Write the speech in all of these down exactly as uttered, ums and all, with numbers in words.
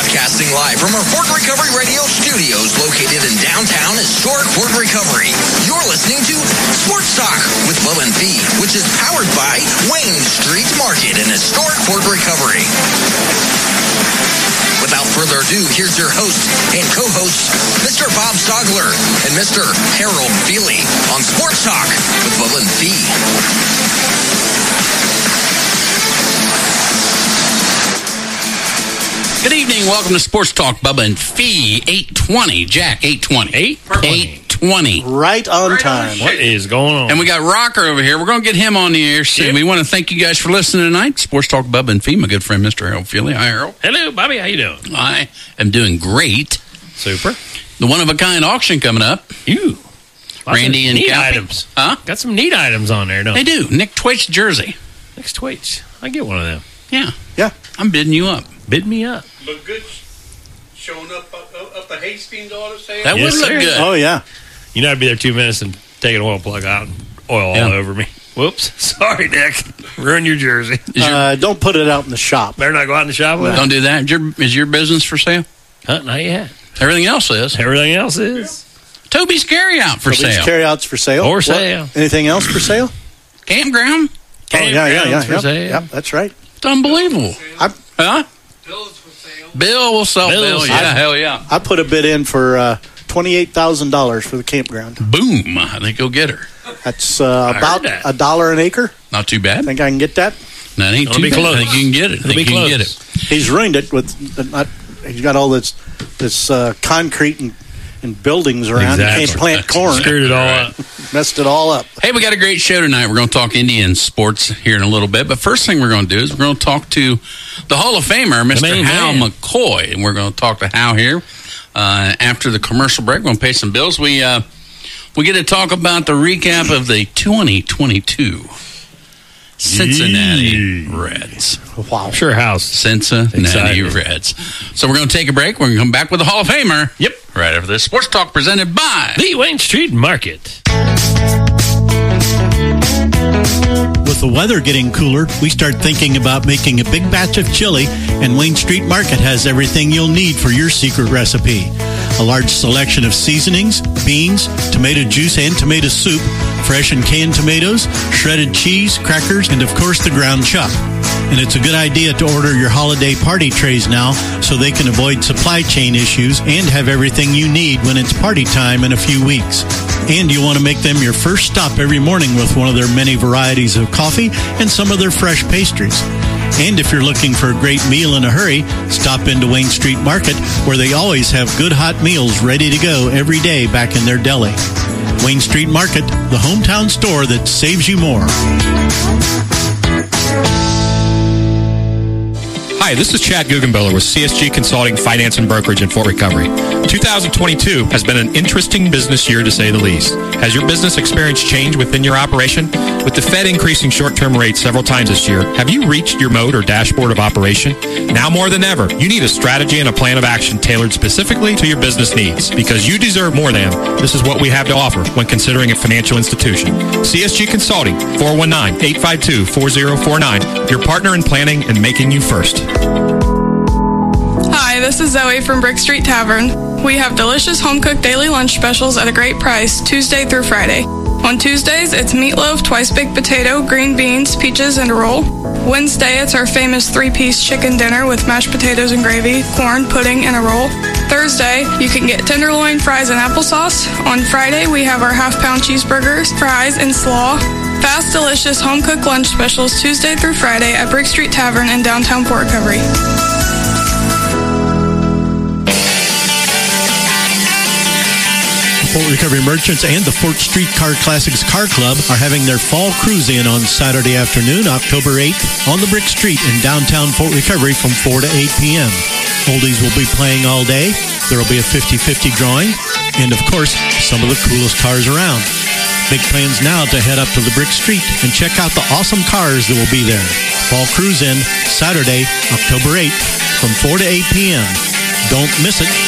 Broadcasting live from our Fort Recovery Radio studios located in downtown historic Fort Recovery. You're listening to Sports Talk with Bubba and Fee, which is powered by Wayne Street Market in historic Fort Recovery. Without further ado, here's your host and co-host, Mister Bob Stogler and Mister Harold Feely on Sports Talk with Bubba and Fee. Good evening. Welcome to Sports Talk, Bubba and Fee. eight twenty. Jack, eight twenty. eight twenty. Right on right time. On what is going on? And we got Rocker over here. We're going to get him on the air soon. Yep. We want to thank you guys for listening tonight. Sports Talk, Bubba and Fee. My good friend, Mister Harold Feely. Hi, Harold. Hello, Bobby. How you doing? I am doing great. Super. The one-of-a-kind auction coming up. You. Randy and neat Cappy. items. Huh? Got some neat items on there, don't they? They do. Nick Twait's jersey. Nick Twait's. I get one of them. Yeah. Yeah. I'm bidding you up. Bid me up. Look good showing up up, up at Hastings auto sale. That Yes, would look sir. good. Oh, yeah. You know, I'd be there two minutes and take an oil plug out and oil Yeah. all over me. Whoops. Sorry, Nick. Ruin your jersey. Is your, Uh, don't put it out in the shop. Better not go out in the shop with it. don't do that. Is your, is your business for sale? Huh? Not yet. Everything else is. Everything else is. Toby's Carryout for Toby's sale. Carryouts for sale. For What? sale. Anything else for sale? Campground. Oh, yeah, yeah, yeah. Campgrounds for Yep, sale. yep, that's right. It's unbelievable. I, Huh? Bills for sale. Bill will sell Bill Bill. will Yeah, sell. hell yeah. I put a bid in for uh, twenty-eight thousand dollars for the campground. Boom. I think you'll get her. That's uh, heard about that. a dollar an acre. Not too bad. Think I can get that? That ain't It'll too be bad. close. I think you can get it. I It'll think be you can close. get it. He's ruined it with uh, not. He's got all this this uh, concrete and, and buildings around. Exactly. He can't plant That's corn. Screwed it all up. Messed it all up. Hey, we got a great show tonight. We're going to talk Indian sports here in a little bit. But first thing we're going to do is we're going to talk to the Hall of Famer, Mister main Hal man. McCoy. And we're going to talk to Hal here uh, after the commercial break. We're going to pay some bills. We uh, we get to talk about the recap of the twenty twenty-two Cincinnati Yee. Reds. Wow. Sure house. Cincinnati Excited. Reds. So we're going to take a break. We're going to come back with the Hall of Famer. Yep. Right after this. Sports Talk presented by... The Wayne Street Market. With the weather getting cooler, we start thinking about making a big batch of chili, and Wayne Street Market has everything you'll need for your secret recipe. A large selection of seasonings, beans, tomato juice and tomato soup, fresh and canned tomatoes, shredded cheese, crackers, and of course the ground chuck. And it's a good idea to order your holiday party trays now so they can avoid supply chain issues and have everything you need when it's party time in a few weeks. And you want to make them your first stop every morning with one of their many varieties of coffee and some of their fresh pastries. And if you're looking for a great meal in a hurry, stop into Wayne Street Market, where they always have good hot meals ready to go every day back in their deli. Wayne Street Market, the hometown store that saves you more. Hi, this is Chad Guggenbiller with C S G Consulting Finance and Brokerage in Fort Recovery. two thousand twenty-two has been an interesting business year to say the least. Has your business experienced change within your operation? With the Fed increasing short-term rates several times this year, have you reached your mode or dashboard of operation? Now more than ever, you need a strategy and a plan of action tailored specifically to your business needs. Because you deserve more than, this is what we have to offer when considering a financial institution. C S G Consulting, four one nine, eight five two, four zero four nine, your partner in planning and making you first. Hi, this is Zoe from Brick Street Tavern. We have delicious home-cooked daily lunch specials at a great price, Tuesday through Friday. On Tuesdays, it's meatloaf, twice-baked potato, green beans, peaches, and a roll. Wednesday, it's our famous three-piece chicken dinner with mashed potatoes and gravy, corn, pudding, and a roll. Thursday, you can get tenderloin, fries, and applesauce. On Friday, we have our half-pound cheeseburgers, fries, and slaw. Fast, delicious home-cooked lunch specials Tuesday through Friday at Brick Street Tavern in downtown Fort Recovery. Fort Recovery Merchants and the Fort Street Car Classics Car Club are having their fall cruise in on Saturday afternoon, October eighth, on the Brick Street in downtown Fort Recovery from four to eight p.m. Oldies will be playing all day. There will be a fifty-fifty drawing, and of course, some of the coolest cars around. Big plans now to head up to the Brick Street and check out the awesome cars that will be there. Fall cruise in Saturday, October eighth, from four to eight p.m. Don't miss it.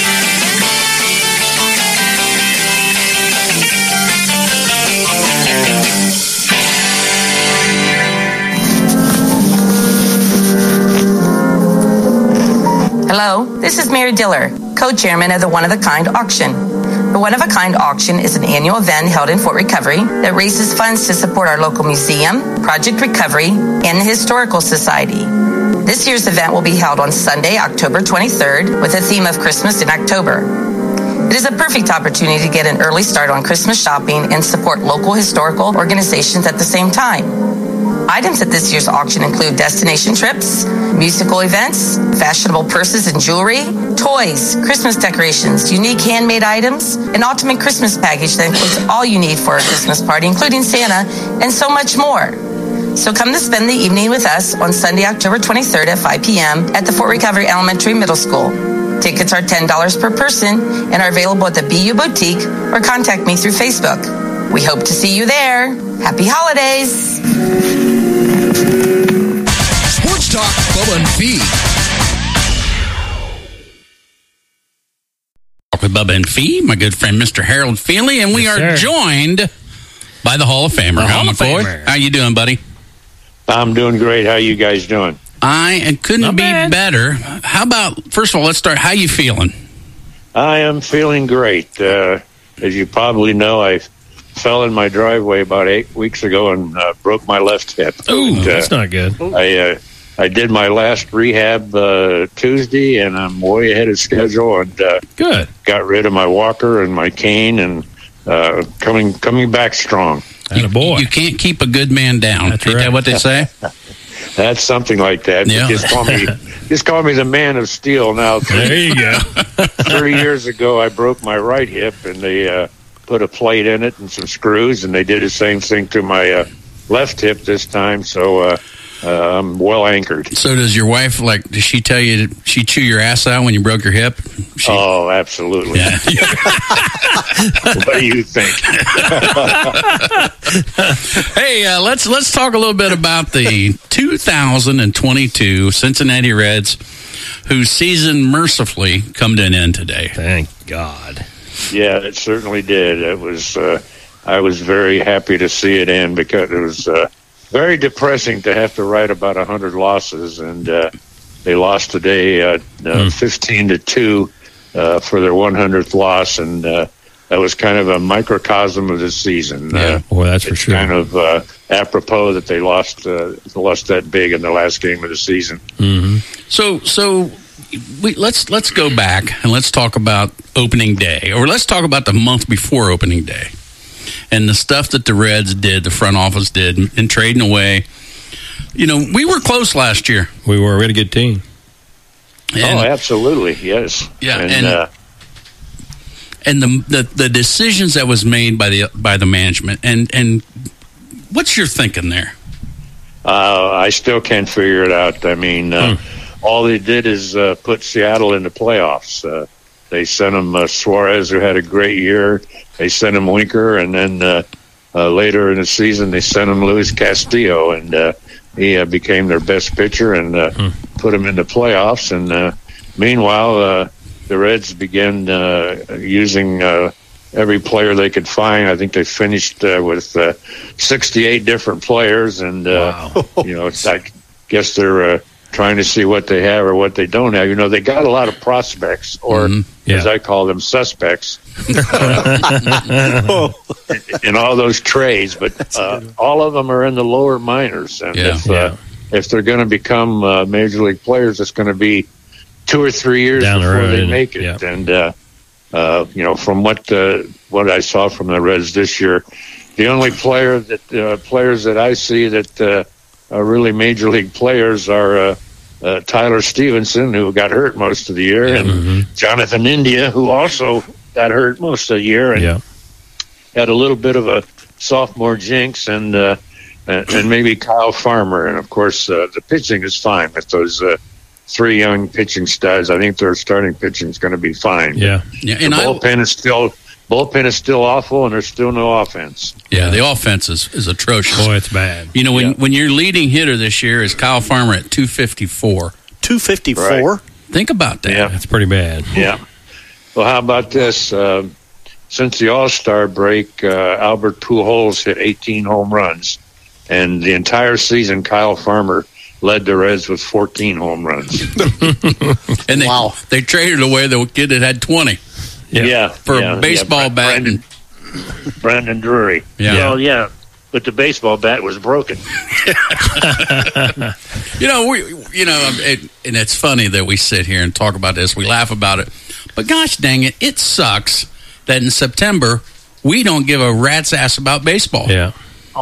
Hello, this This is Mary Diller, co-chairman of the One of a Kind auction. The One of a Kind auction is an annual event held in Fort Recovery that raises funds to support our local museum, Project Recovery, and the Historical Society. This year's event will be held on Sunday, October twenty-third, with a theme of Christmas in October. It is a perfect opportunity to get an early start on Christmas shopping and support local historical organizations at the same time. Items at this year's auction include destination trips, musical events, fashionable purses and jewelry, toys, Christmas decorations, unique handmade items, an ultimate Christmas package that includes all you need for a Christmas party, including Santa, and so much more. So come to spend the evening with us on Sunday, October twenty-third at five p.m. at the Fort Recovery Elementary Middle School. Tickets are ten dollars per person and are available at the B U Boutique or contact me through Facebook. We hope to see you there. Happy holidays. Sports Talk, Bubba and Fee. Talk with Bubba and Fee, my good friend Mister Harold Feely, and we Yes, are sir. joined by the Hall of Famer, The Hal Hall of McCoy. Famer. How you doing, buddy? I'm doing great. How you guys doing? I and couldn't Not be bad. better. How about, first of all, let's start. How you feeling? I am feeling great. Uh, as you probably know, I fell in my driveway about eight weeks ago and uh, broke my left hip. Ooh, And, uh, That's not good. I uh, I did my last rehab uh, Tuesday, and I'm way ahead of schedule. And uh, Good. got rid of my walker and my cane, and uh, coming coming back strong. And a boy. You can't keep a good man down. That's Ain't right. that what they say? That's something like that. Yeah. Just call me just call me the Man of Steel. Now, There you go. three years ago, I broke my right hip, and they uh, put a plate in it and some screws, and they did the same thing to my uh, left hip this time. So uh, uh, I'm well anchored. So does your wife, like, does she tell you, that she chew your ass out when you broke your hip? She, Oh, absolutely. yeah. What do you think? Hey, uh, let's let's talk a little bit about the two thousand twenty-two Cincinnati Reds, whose season mercifully come to an end today. Thank God. Yeah, it certainly did. It was. Uh, I was very happy to see it end because it was uh, very depressing to have to write about a hundred losses, and uh, they lost today, uh, uh, fifteen to two, uh, for their one hundredth loss, and uh, that was kind of a microcosm of the season. Yeah, uh, boy, that's for it's sure. kind of uh, apropos that they lost uh, lost that big in the last game of the season. Mm-hmm. So so we, let's let's go back and let's talk about opening day, or let's talk about the month before opening day, and the stuff that the Reds did, the front office did, in trading away. You know, we were close last year. We were a really good team. And, oh, absolutely, yes. Yeah, and. and- uh, and the, the the decisions that was made by the by the management, and and what's your thinking there? Uh, I still can't figure it out. I mean, uh, Hmm. all they did is uh, put Seattle in the playoffs. Uh, they sent him uh, Suarez, who had a great year. They sent him Winker, and then uh, uh, later in the season, they sent him Luis Castillo, and uh, he uh, became their best pitcher and uh, Hmm. put him in the playoffs. And uh, meanwhile, uh, the Reds began uh, using uh, every player they could find. I think they finished uh, with uh, sixty-eight different players, and uh, you know, it's, I guess they're uh, trying to see what they have or what they don't have. You know, they got a lot of prospects, or Mhm. as Yeah. I call them, suspects, in all those trades. But uh, all of them are in the lower minors, and Yeah. if Yeah. uh, if they're going to become uh, major league players, it's going to be two or three years Down the before road, they isn't it? make it. Yeah. And uh, uh, you know, from what uh, what I saw from the Reds this year, the only player that uh, players that I see that uh, are really major league players are uh, uh, Tyler Stevenson, who got hurt most of the year, and Mm-hmm. Jonathan India, who also got hurt most of the year, and Yeah. had a little bit of a sophomore jinx, and uh, and, and maybe Kyle Farmer, and of course uh, the pitching is fine with those uh, three young pitching studs. I think their starting pitching is going to be fine. Yeah. Yeah, The and I, bullpen is still bullpen is still awful, and there's still no offense. yeah, the offense is, is atrocious. Boy, it's bad. You know, when Yeah. when your leading hitter this year is Kyle Farmer at two fifty-four. two fifty-four. Right. Think about that. Yeah. That's pretty bad. Yeah. Well, how about this? Uh, since the All-Star break, uh, Albert Pujols hit eighteen home runs, and the entire season, Kyle Farmer led the Reds with fourteen home runs. And they, wow. they traded away the kid that had twenty. Yeah, yeah for yeah, a baseball yeah, bat. Brandon, Brandon Drury. Yeah. Well, yeah, but the baseball bat was broken. you know, we, you know, it, and it's funny that we sit here and talk about this. We laugh about it, but gosh dang it, it sucks that in September we don't give a rat's ass about baseball. Yeah,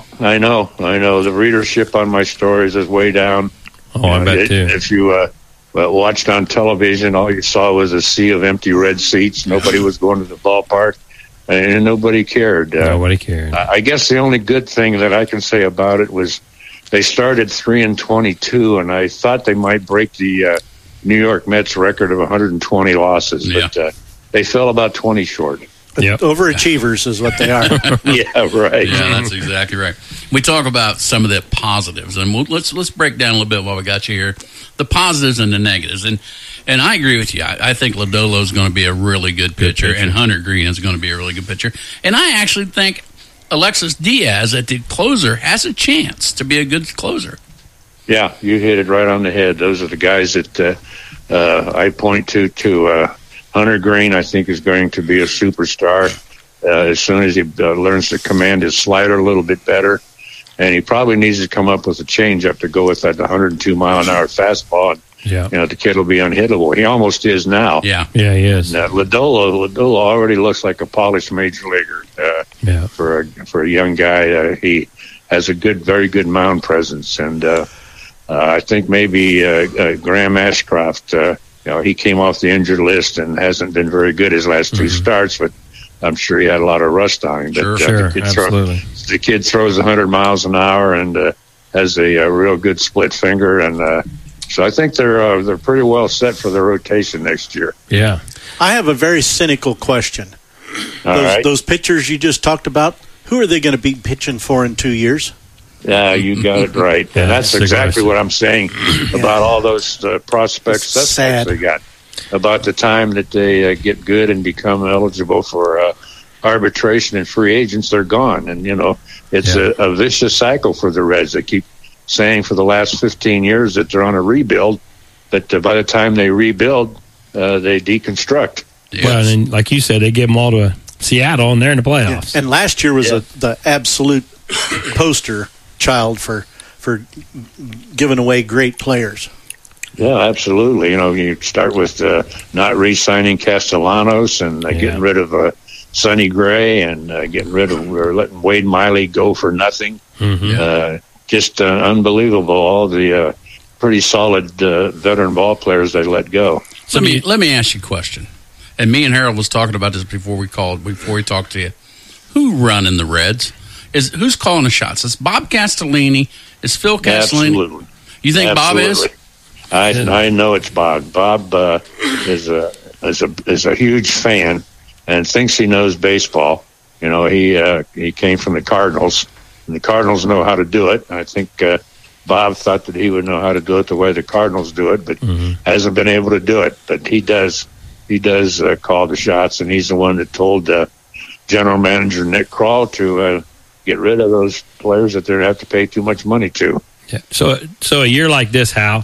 I know, I know. The readership on my stories is way down. Oh, you I know, bet it, too. If you uh, well, watched on television, all you saw was a sea of empty red seats. Nobody was going to the ballpark, and nobody cared. Uh, nobody cared. I guess the only good thing that I can say about it was they started three and twenty-two, and I thought they might break the uh, New York Mets record of one hundred twenty losses, yeah. but uh, they fell about twenty short. Yep. Overachievers is what they are. Yeah, right. Yeah, that's exactly right. We talk about some of the positives, and we'll, let's let's break down a little bit while we got you here, the positives and the negatives. And and I agree with you. I, I think Lodolo is going to be a really good pitcher, good pitcher, and Hunter Green is going to be a really good pitcher. And I actually think Alexis Diaz, at the closer, has a chance to be a good closer. Yeah, you hit it right on the head. Those are the guys that uh, uh, I point to to. Uh, Hunter Green, I think, is going to be a superstar uh, as soon as he uh, learns to command his slider a little bit better. And he probably needs to come up with a changeup to go with that one hundred two mile an hour fastball. And, yeah. You know, the kid will be unhittable. He almost is now. Yeah, yeah, he is. And, uh, Lodolo, Lodolo already looks like a polished major leaguer uh, yeah. for a for a young guy. Uh, he has a good, very good mound presence, and uh, uh, I think maybe uh, uh, Graham Ashcroft. Uh, You know, he came off the injured list and hasn't been very good his last two mm-hmm. starts, but I'm sure he had a lot of rust on him. But, sure, uh, sure, the kid absolutely. Throw, the kid throws one hundred miles an hour and uh, has a, a real good split finger, and uh, so I think they're uh, they're pretty well set for the rotation next year. Yeah, I have a very cynical question. All those, right. those pitchers you just talked about, who are they going to be pitching for in two years? Yeah, you got it right, yeah, and that's, that's exactly what I'm saying yeah. about all those uh, prospects It's sad. they got. About the time that they uh, get good and become eligible for uh, arbitration and free agents, they're gone. And, you know, it's yeah. a, a vicious cycle for the Reds. They keep saying for the last fifteen years that they're on a rebuild, but uh, by the time they rebuild, uh, they deconstruct. Yes. Well, and then, like you said, they give them all to Seattle, and they're in the playoffs. Yeah. And last year was yeah. a, the absolute poster child for for giving away great players. Yeah, absolutely. You know, you start with uh, not re-signing Castellanos and uh, yeah. getting rid of uh, Sonny Gray and uh, getting rid of or letting Wade Miley go for nothing. Mm-hmm. Uh, just uh, unbelievable. All the uh, pretty solid uh, veteran ball players they let go. Let me let me ask you a question. And me and Harold was talking about this before we called. Before we talked to you, who running the Reds? Is who's calling the shots? It's Bob Castellini. Is Phil Castellini? Absolutely. You think Absolutely. Bob is? I I know it's Bob. Bob uh, is a is a is a huge fan and thinks he knows baseball. You know, he uh, he came from the Cardinals, and the Cardinals know how to do it. I think uh, Bob thought that he would know how to do it the way the Cardinals do it, but mm-hmm. hasn't been able to do it. But he does. He does uh, call the shots, and he's the one that told uh, General Manager Nick Krall to uh, get rid of those players that they have to pay too much money to. Yeah. So, so a year like this, Hal,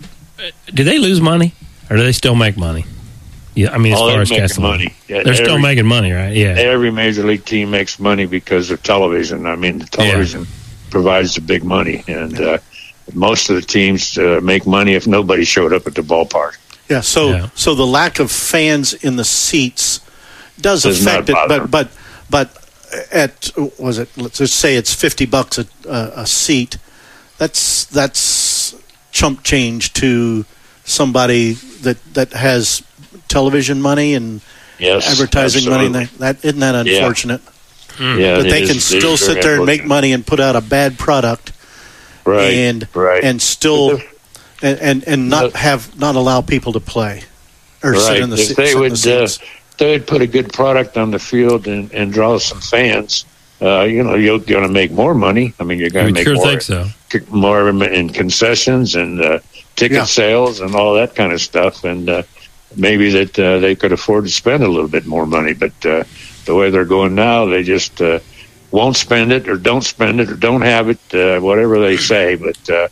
do they lose money or do they still make money? Yeah, I mean, as oh, far as making money, yeah, they're every, still making money, right? Yeah. Every major league team makes money because of television. I mean, the television yeah. provides the big money, and uh, most of the teams uh, make money if nobody showed up at the ballpark. Yeah. So, yeah. so the lack of fans in the seats does, does affect it, but but but at was it? Let's just say it's fifty bucks a, a, a seat. That's that's chump change to somebody that that has television money and yes, advertising absolutely. money. That isn't that unfortunate. Yeah, yeah but they is, can still sit there and make money and put out a bad product, right? And right. and still and, and and not have not allow people to play or right. sit in the, if they sit would, in the seats. Uh, they would put a good product on the field and, and draw some fans. Uh, you know, you're going to make more money. I mean, you're going to make sure more, think so. more in concessions and uh, ticket yeah. sales and all that kind of stuff. And uh, maybe that uh, they could afford to spend a little bit more money. But uh, the way they're going now, they just uh, won't spend it or don't spend it or don't have it, uh, whatever they say. But uh,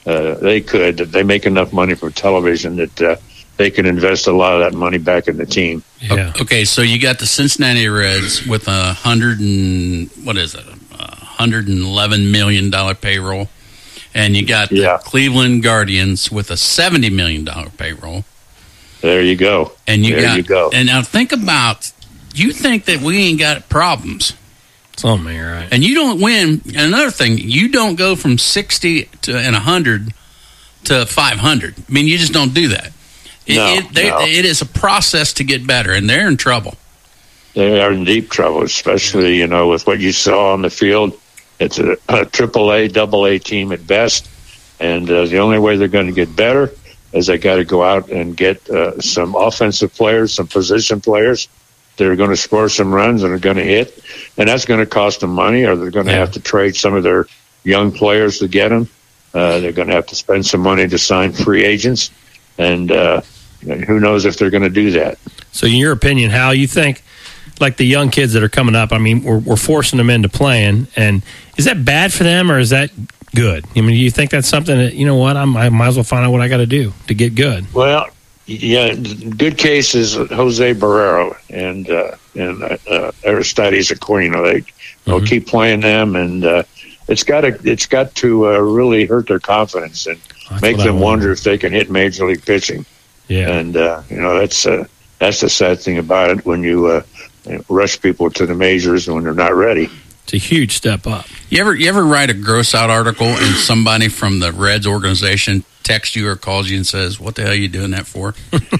uh, they could. They make enough money from television that uh, they can invest a lot of that money back in the team. Yeah. Okay, so you got the Cincinnati Reds with a hundred and what is it, a hundred and eleven million dollar payroll, and you got the Yeah. Cleveland Guardians with a seventy million dollar payroll. There you go. And you there got, you go. And now think about, you think that we ain't got problems, Something ain't right. and you don't win. And another thing, you don't go from sixty to and a hundred to five hundred. I mean, you just don't do that. It, No, it, they, no. it is a process to get better, and they're in trouble. They are in deep trouble, especially, you know, with what you saw on the field. It's a, a triple A, double A team at best, and uh, the only way they're going to get better is they got to go out and get uh, some offensive players, some position players that are going to score some runs and are going to hit, and that's going to cost them money, or they're going to Yeah. have to trade some of their young players to get them. Uh, they're going to have to spend some money to sign free agents, and uh, who knows if they're going to do that. So, in your opinion, Hal, you think, like the young kids that are coming up, I mean, we're, we're forcing them into playing, and is that bad for them, or is that good? I mean, do you think that's something that, you know what, I'm, I might as well find out what I got to do to get good? Well, yeah, good case is Jose Barrero and uh, and uh, Aristides Aquino. They will Mhm. keep playing them, and uh, it's got to it's got to uh, really hurt their confidence and That's make what I them wonder. wonder if they can hit major league pitching. Yeah. And uh, you know that's uh, that's the sad thing about it when you uh, rush people to the majors when they're not ready. It's a huge step up. You ever you ever write a gross out article and somebody from the Reds organization texts you or calls you and says, "What the hell are you doing that for?"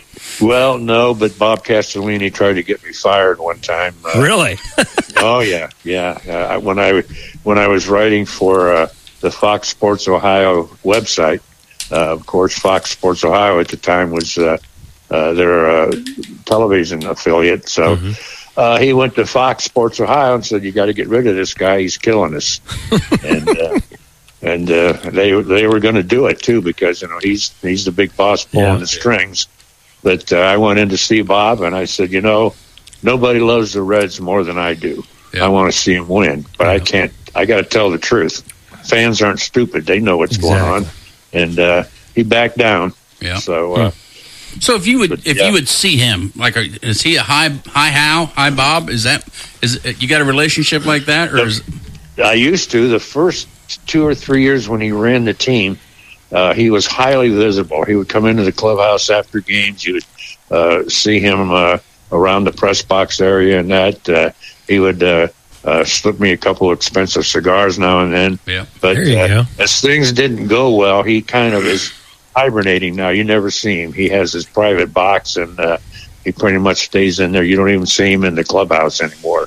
Well, no, but Bob Castellini tried to get me fired one time. Uh, Really? Oh yeah, yeah. Uh, when I when I was writing for uh, the Fox Sports Ohio website, uh, of course, Fox Sports Ohio at the time was uh, uh, their uh, television affiliate. So uh, he went to Fox Sports Ohio and said, "You got to get rid of this guy. He's killing us." and uh, and uh, they they were going to do it too because you know he's he's the big boss pulling Yeah. the strings. But uh, I went in to see Bob and I said, you know, nobody loves the Reds more than I do. Yeah. I want to see them win, but I can't. I got to tell the truth. Fans aren't stupid; they know what's going on. And uh, he backed down. Yeah. So, uh, So if you would But, if yeah. you would see him, like, are- is he a hi hi Hal, hi Bob? Is that is you got a relationship like that, or is I used to the first two or three years when he ran the team. Uh, he was highly visible. He would come into the clubhouse after games. You would uh, see him uh, around the press box area, and that uh, he would uh, uh, slip me a couple of expensive cigars now and then. yeah? But There you uh, go. as things didn't go well, he kind of is hibernating now. You never see him. He has his private box, and uh, he pretty much stays in there. You don't even see him in the clubhouse anymore.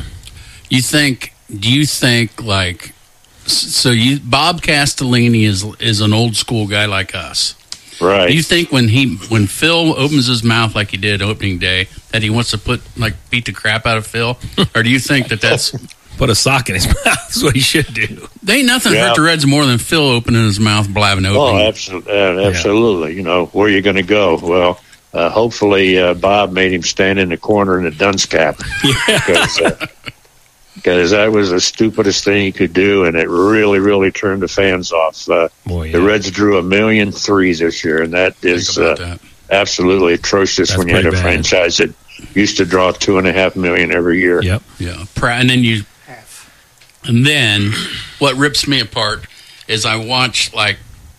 You think? Do you think like? So you Bob Castellini is is an old school guy like us. Right. Do you think when he when Phil opens his mouth like he did opening day that he wants to put like beat the crap out of Phil, or do you think that that's Put a sock in his mouth. That's what he should do. they ain't nothing Yeah. hurt the Reds more than Phil opening his mouth blabbing Oh, opening? absolutely. Uh, absolutely. You know, where are you going to go? Well, uh, hopefully uh, Bob made him stand in the corner in a dunce cap. Because uh, because that was the stupidest thing he could do, and it really, really turned the fans off. Uh, Boy, yeah. The Reds drew a million threes this year, and that Think is about uh, that. absolutely atrocious That's when you had a pretty bad. franchise that used to draw two and a half million every year. Yep. Yeah, pra- and then you, and then what rips me apart is I watch like,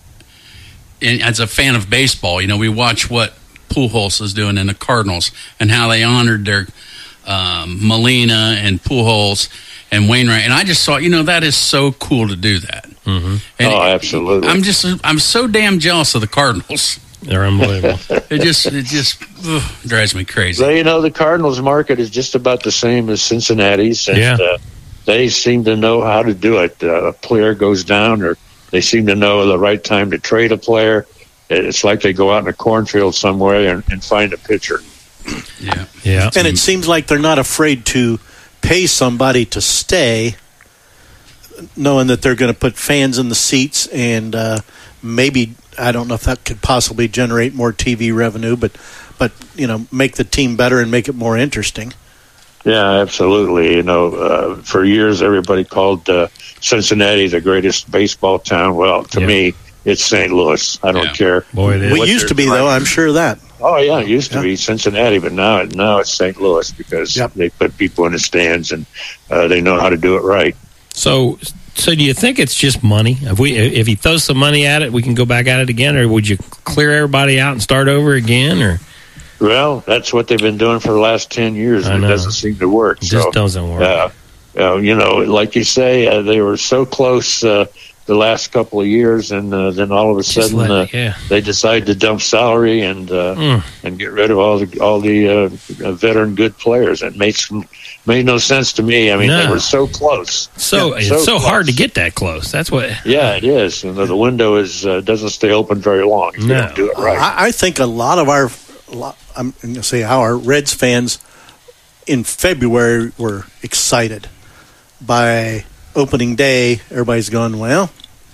and as a fan of baseball, you know, we watch what Pujols is doing in the Cardinals and how they honored their um, Molina and Pujols and Wainwright, and I just thought, you know, that is so cool to do that. Mm-hmm. And Oh, absolutely. I'm just, I'm so damn jealous of the Cardinals. They're unbelievable. It just, it just ugh, drives me crazy. Well, you know, the Cardinals market is just about the same as Cincinnati's. And, Yeah. uh, they seem to know how to do it. Uh, a player goes down, or they seem to know the right time to trade a player. It's like they go out in a cornfield somewhere and, and find a pitcher. Yeah, Yeah. And it seems like they're not afraid to pay somebody to stay, knowing that they're going to put fans in the seats and uh, maybe, I don't know if that could possibly generate more T V revenue, but, but you know, make the team better and make it more interesting. Yeah, absolutely. You know, uh, for years everybody called uh, Cincinnati the greatest baseball town. Well, to Yeah. me, it's Saint Louis. I don't Yeah. care. Boy, it is. We used to be, though, I'm sure of that. Oh, yeah, it used to Yeah. be Cincinnati, but now now it's Saint Louis because Yep. they put people in the stands and uh, they know how to do it right. So, so do you think it's just money? If we, if he throws some money at it, we can go back at it again, or would you clear everybody out and start over again, or Well, that's what they've been doing for the last ten years, I and it know. doesn't seem to work. it just so, doesn't work? uh, uh, you know, like you say, uh, they were so close uh, the last couple of years, and uh, then all of a Just sudden let uh, it- yeah. they decide to dump salary and uh, Mm. and get rid of all the all the uh, veteran good players. It makes made no sense to me. I mean, No. they were so close. So Yeah, it's so, close. hard to get that close. That's what. Yeah, it is. And the, the window is uh, doesn't stay open very long if you No. don't do it right. I, I think a lot of our, a lot, I'm going to say our Reds fans in February were excited. By opening day, everybody's going, well,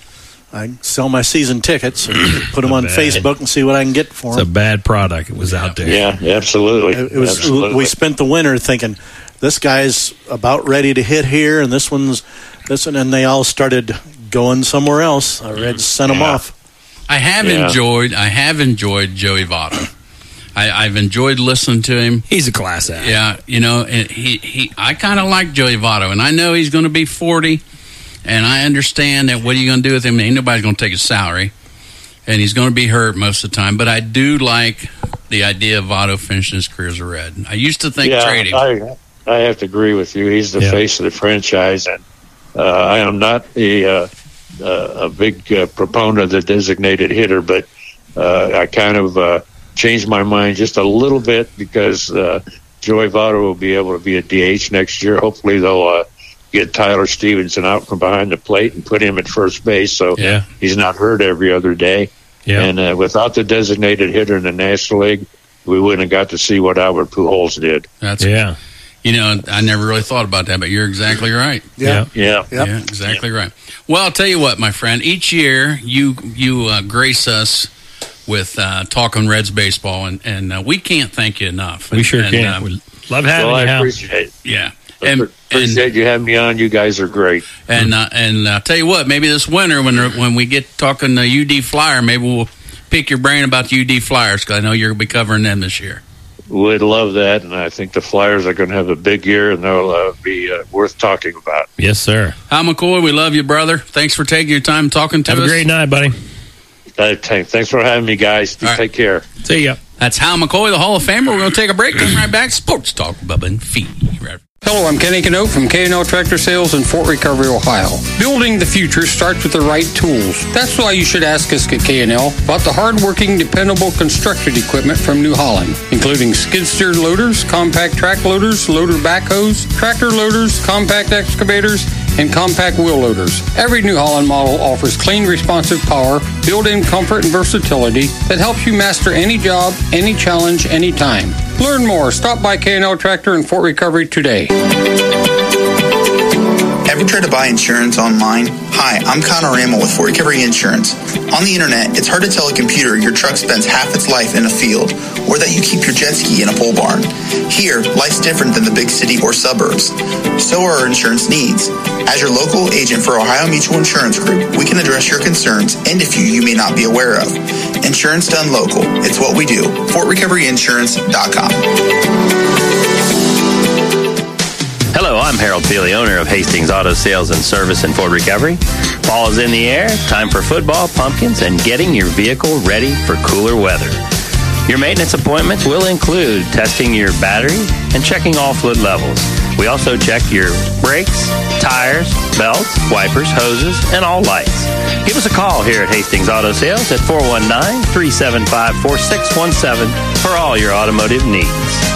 I can sell my season tickets and put them on Bad. Facebook and see what I can get for It's a them. bad product. It was out there. Yeah, absolutely. It, it was. Absolutely. We spent the winter thinking this guy's about ready to hit here, and this one's this one, and they all started going somewhere else. The Reds sent them Yeah. off. I have Yeah. enjoyed. I have enjoyed Joey Votto. I, I've enjoyed listening to him. He's a class act. Yeah, you know, and he, he I kind of like Joey Votto, and I know he's going to be forty, and I understand that what are you going to do with him? Ain't nobody's going to take his salary, and he's going to be hurt most of the time. But I do like the idea of Votto finishing his career as a Red. I used to think yeah, trade him. I, I have to agree with you. He's the Yeah. face of the franchise, and uh, I am not a uh, uh, a big uh, proponent of the designated hitter, but uh, I kind of uh, changed my mind just a little bit because uh, Joey Votto will be able to be a D H next year. Hopefully, they'll uh, get Tyler Stevenson out from behind the plate and put him at first base, so Yeah. he's not hurt every other day. Yeah. And uh, without the designated hitter in the National League, we wouldn't have got to see what Albert Pujols did. That's Yeah. You know, I never really thought about that, but you're exactly right. Yeah. Yeah. Yep. Yeah, exactly right. Well, I'll tell you what, my friend. Each year, you you uh, grace us with uh, talking Reds baseball, and and uh, we can't thank you enough. We sure and, can. um, We love having Well, I you, Hal. appreciate it. yeah, I and appreciate and you having me on. You guys are great. and uh, and I'll tell you what. Maybe this winter, when when we get talking the U D Flyer, maybe we'll pick your brain about the U D Flyers because I know you're going to be covering them this year. Would love that, and I think the Flyers are going to have a big year, and they'll uh, be uh, worth talking about. Yes, sir. Hal McCoy, we love you, brother. Thanks for taking your time talking to Have us. a great night, buddy. Uh, t- thanks for having me, guys. All right. Take care. See ya. That's Hal McCoy, the Hall of Famer. We're going to take a break. Come right back. Sports Talk, Bubba and Fee. Right. Hello, I'm Kenny Canote from K and L Tractor Sales in Fort Recovery, Ohio. Building the future starts with the right tools. That's why you should ask us at K and L about the hard-working, dependable construction equipment from New Holland, including skid-steer loaders, compact track loaders, loader backhoes, tractor loaders, compact excavators, and compact wheel loaders. Every New Holland model offers clean, responsive power, built-in comfort and versatility that helps you master any job, any challenge, anytime. Learn more. Stop by K and L Tractor in Fort Recovery today. Ever try to buy insurance online? Hi, I'm Connor Ramel with Fort Recovery Insurance. On the internet, it's hard to tell a computer your truck spends half its life in a field or that you keep your jet ski in a pole barn. Here, life's different than the big city or suburbs. So are our insurance needs. As your local agent for Ohio Mutual Insurance Group, we can address your concerns and a few you may not be aware of. Insurance done local. It's what we do. Fort Recovery Insurance dot com. Hello, I'm Harold Feely, owner of Hastings Auto Sales and Service in Fort Recovery. Fall is in the air, time for football, pumpkins, and getting your vehicle ready for cooler weather. Your maintenance appointments will include testing your battery and checking all fluid levels. We also check your brakes, tires, belts, wipers, hoses, and all lights. Give us a call here at Hastings Auto Sales at four one nine, three seven five, four six one seven for all your automotive needs.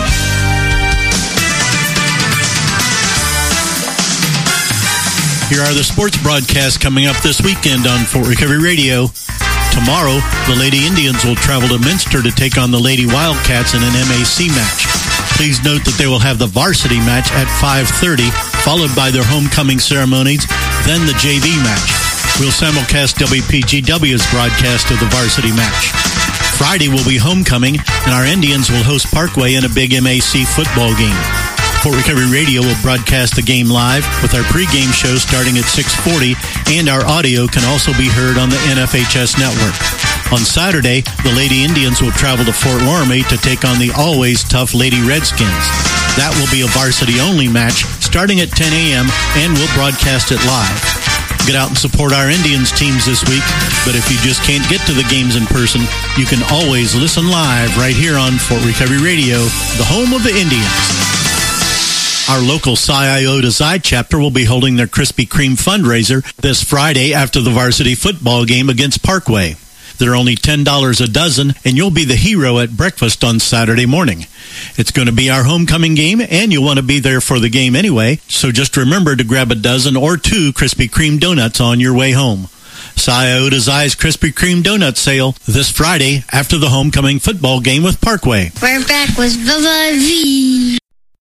Here are the sports broadcasts coming up this weekend on Fort Recovery Radio. Tomorrow, the Lady Indians will travel to Minster to take on the Lady Wildcats in an M A C match. Please note that they will have the varsity match at five thirty, followed by their homecoming ceremonies, then the J V match. We'll simulcast W P G W's broadcast of the varsity match. Friday will be homecoming, and our Indians will host Parkway in a big M A C football game. Fort Recovery Radio will broadcast the game live with our pregame show starting at six forty, and our audio can also be heard on the N F H S network. On Saturday, the Lady Indians will travel to Fort Loramie to take on the always tough Lady Redskins. That will be a varsity-only match starting at ten a.m., and we'll broadcast it live. Get out and support our Indians teams this week, but if you just can't get to the games in person, you can always listen live right here on Fort Recovery Radio, the home of the Indians. Our local Psi Iota Xi chapter will be holding their Krispy Kreme fundraiser this Friday after the varsity football game against Parkway. They're only ten dollars a dozen, and you'll be the hero at breakfast on Saturday morning. It's going to be our homecoming game, and you'll want to be there for the game anyway, so just remember to grab a dozen or two Krispy Kreme donuts on your way home. Psi Iota Xi's Krispy Kreme donut sale this Friday after the homecoming football game with Parkway. We're back with Bubba V.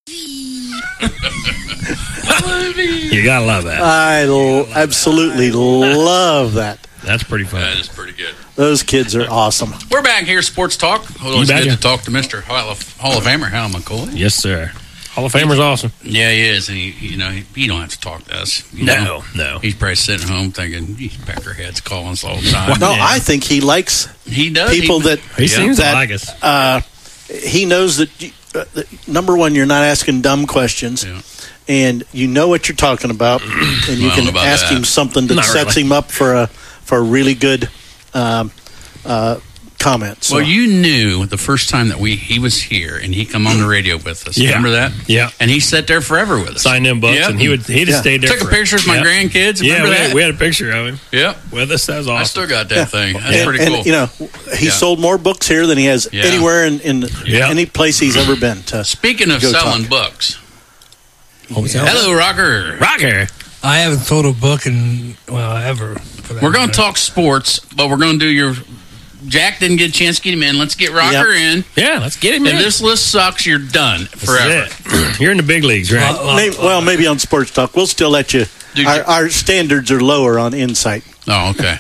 You gotta love that. I l- absolutely love that. That's pretty fun. That is pretty good. Those kids are awesome. We're back here, Sports Talk. Always You good betcha. to talk to Mister Hall of, Hall of Famer, Hal McCoy. Yes, sir. Hall of Famer's awesome. Yeah, he is. And, he, you know, he, he don't have to talk to us. You No, know? no. He's probably sitting home thinking, these peckerheads calling us all the time. No, I think he likes He does. people he, that He seems to that, like us. Uh, he knows that, you, uh, that, number one, you're not asking dumb questions. Yeah. And you know what you're talking about, and you Well, can about ask that. him something that Not sets really. him up for a for a really good um, uh, comment. So, Well, you knew the first time that we he was here and he come on the radio with us. Yeah. Remember that? Yeah. And he sat there forever with us. Signed them books, Yep. and he would he'd Yeah. have stayed there. Took a forever. picture of my Yep. grandkids. Yeah, Remember we that? had, we had a picture of him Yep. with us. That was awesome. I still got that thing. That's and, pretty and, cool. you know, he Yeah. sold more books here than he has Yeah. anywhere in, in Yeah. any place he's ever been. To Speaking of go selling talk. books, What was that? hello, Rocker. Rocker. I haven't sold a book in, well, ever. for that We're going to matter. talk sports, but we're going to do your. Jack didn't get a chance to get him in. Let's get Rocker in. Yeah, let's get him If in. this list sucks, you're done This is forever. it. You're in the big leagues, right? Well, Maybe, well, maybe on Sports Talk, we'll still let you. Dude, Our, you- our standards are lower on Insight. Oh, okay.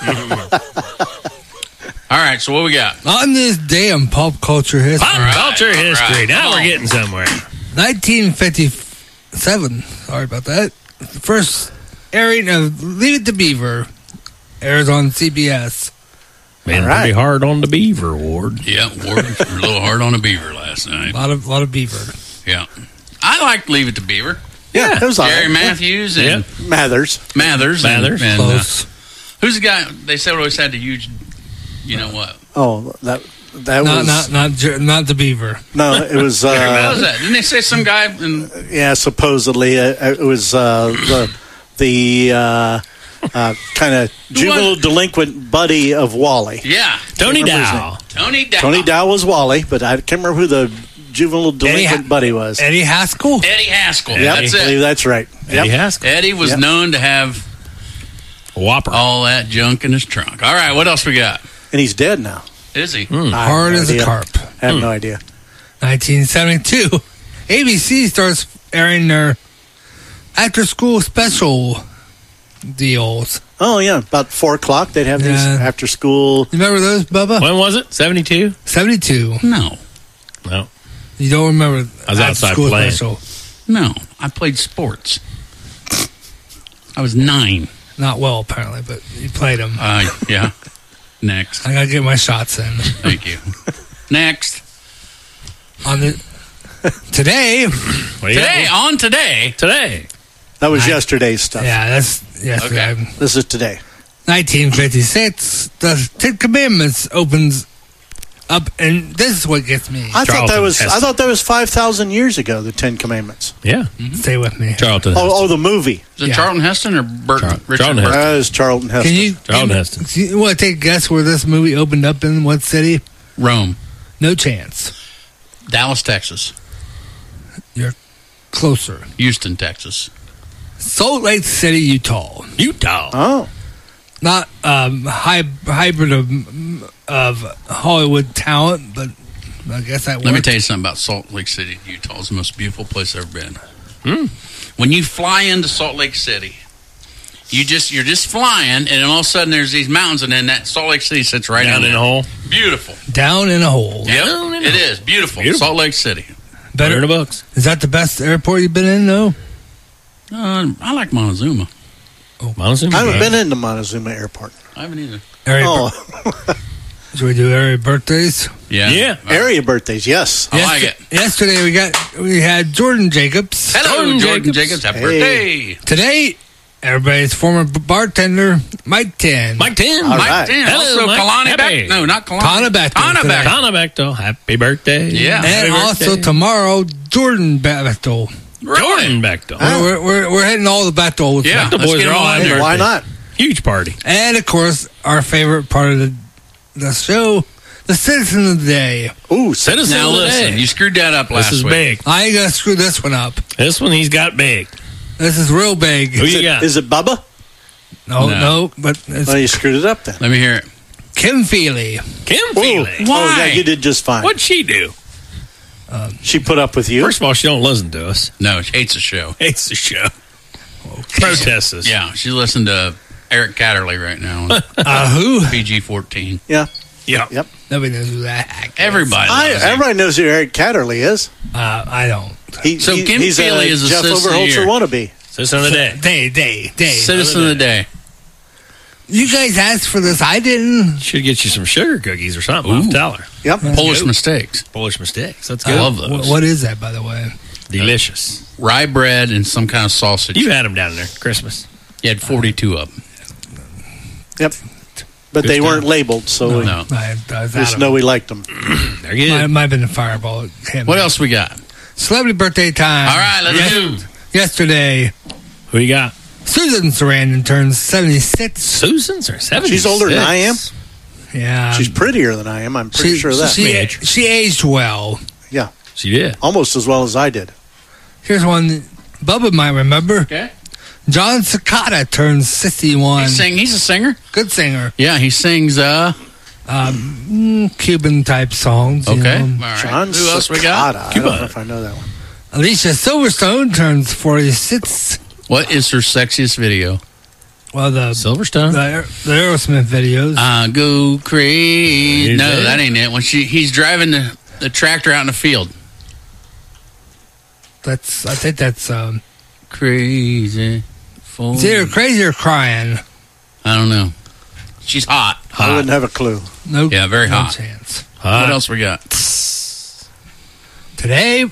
All right, so what we got? On this day in pop culture history, Pop right, culture all history. right, Now come we're on. getting somewhere. nineteen fifty-seven. Sorry about that. The first airing of Leave It to Beaver airs on C B S. Man, All right. pretty hard on the Beaver, Ward. Yeah, Ward was a little hard on a beaver last A night. lot of lot of beaver. Yeah. I like Leave It to Beaver. Yeah, it was all Gary right. Matthews and Mathers. Mathers. and- Mathers. And, uh, Close. who's the guy? They said always had the huge, you know what? Oh, that that not was not not Jer- not the beaver. no. It was what was uh, that? Didn't they say some guy? In, yeah, supposedly uh, it was uh, the the uh, uh, kind of juvenile delinquent buddy of Wally. yeah. Tony Can't remember his Dow. Tony Dow. Tony Dow was Wally, but I can't remember who the juvenile delinquent Ha- buddy was. Eddie Haskell. Eddie Haskell. Yep, That's I believe it. that's right. Eddie Yep. Haskell. Eddie was Yep. known to have Whopper. all that junk in his trunk. All right, what else we got? And he's dead now. Is he? Hmm. I have Hard no as a idea. carp. I have no idea. nineteen seventy-two. A B C starts airing their after-school special deals. Oh yeah, about four o'clock they'd have these Yeah. after school. You remember those, Bubba? When was it? seventy-two? seventy-two. No. No. You don't remember? I was outside after-school playing. special. No. I played sports. I was nine. Not well, apparently, but you played them. Uh, yeah. Next. I gotta get my shots in. Thank you. Next. On the today, What do you Today, got? on today. Today. That was I- yesterday's stuff. yeah, that's yesterday. Okay. This is today. nineteen fifty-six. The Ten Commandments opens up, and this is what gets me. I thought that Charlton was Heston. I thought that was five thousand years ago. The Ten Commandments. Yeah. Stay with me. Charlton. Oh, oh, the movie. Is it Yeah. Charlton Heston or Burt, Char- Richard Charlton Burton? That is Charlton Heston. Can you? Charlton can- Heston. can You want to take a guess where this movie opened up in? What city? Rome. No chance. Dallas, Texas. Closer. Houston, Texas. Salt Lake City, Utah. Utah. Oh, Not um, hy- hybrid of of Hollywood talent, but I guess that works. Let me tell you something about Salt Lake City, Utah. It's the most beautiful place I've ever been. Hmm. When you fly into Salt Lake City, you just you're just flying, and then all of a sudden there's these mountains, and then that Salt Lake City sits right Down in in there. a hole. Beautiful. Down in a hole. Yep, Down in a it hole. is beautiful. Beautiful. Salt Lake City. Better in the books. Is that the best airport you've been in, though? Uh, I like Montezuma. Oh, Montezuma. I haven't been into Montezuma Airport. I haven't either. Area Oh, Should we do area birthdays? Yeah. Yeah. area birthdays, yes. I like it. Yesterday we got we had Jordan Jacobs. Hello, Jordan Jordan Jacobs. Jacobs. Happy Hey. birthday. Today, everybody's former b- bartender, Mike Ten. Mike Ten. All Mike right. Ten. Hello, Also, Mike. Kalani Happy. Beck. No, not Kalani. Tana Bechtel Tana today. Beck. Donna Bechtel. Happy birthday. Yeah. And Happy also birthday. tomorrow, Jordan Bechtel. Jordan Bechtel. We're, we're, we're, we're hitting all the Bechtels. Yeah. The Let's boys get are them all all in happy there. Hey, why birthday. not? Huge party. And, of course, our favorite part of the, the show, the Citizen of the Day. Ooh, Citizen Now of the listen, day. you screwed that up last This is week. big. I ain't going to screw this one up. This one he's got big. This is real big. Who Is you it, got? is it Bubba? No, No. no, but it's Well, you screwed it up then. Let me hear it. Kim Feely. Kim Ooh. Feely. Oh, Why? yeah, you did just fine. What'd she do? She put up with you? First of all, she don't listen to us. No, she hates the show. Hates the show. Protests us. Yeah, she's listening to Eric Catterley right now on Uh, who? P G fourteen. Yeah. Yeah. Yep. Nobody knows who that heck is. Everybody. I, loves him. everybody knows who Eric Catterley is. Uh, I don't. He, So he- Kim he's Feely a is a Jeff citizen of the Overholzer year. wannabe. Citizen of the day. Day, day, day. Citizen of the Day. You guys asked for this. I didn't. Should get you some sugar cookies or something. Ooh. I'll tell her. Yep. Polish mistakes. Polish mistakes. That's I good. love those. What, what is that, by the way? Delicious. Rye bread and some kind of sausage. You had them down there Christmas. You had forty-two of them. Yep. But Good they stuff. weren't labeled, so we No. I, I was just out know of we liked them. They're it. good. Might, might have been a fireball. Can't What be. else we got? Celebrity birthday time. All right, let's Yes- do. Yesterday, Who you got? Susan Sarandon turns seventy-six. Susan's or seventy? She's older than I am. Yeah. She's prettier than I am. I'm pretty she, sure of that. She, she aged well. yeah. She did. Almost as well as I did. Here's one that Bubba might remember. Okay. John Cicada turns sixty-one. He sing, he's a singer. Good singer. Yeah, he sings. Uh, Um, mm, Cuban type songs. you okay. know. All right. John Who else we Cicada. got? I don't know if I know that one. Alicia Silverstone turns forty-six. What is her sexiest video? Well, the Silverstone. the, the Aerosmith videos. I go crazy. Is No, it? that ain't it. When she he's driving the, the tractor out in the field. That's I think that's um, Crazy. For it's either crazy or crying. I don't know. She's hot. I wouldn't have a clue. No, Yeah, very no hot. chance. What else we got? Today,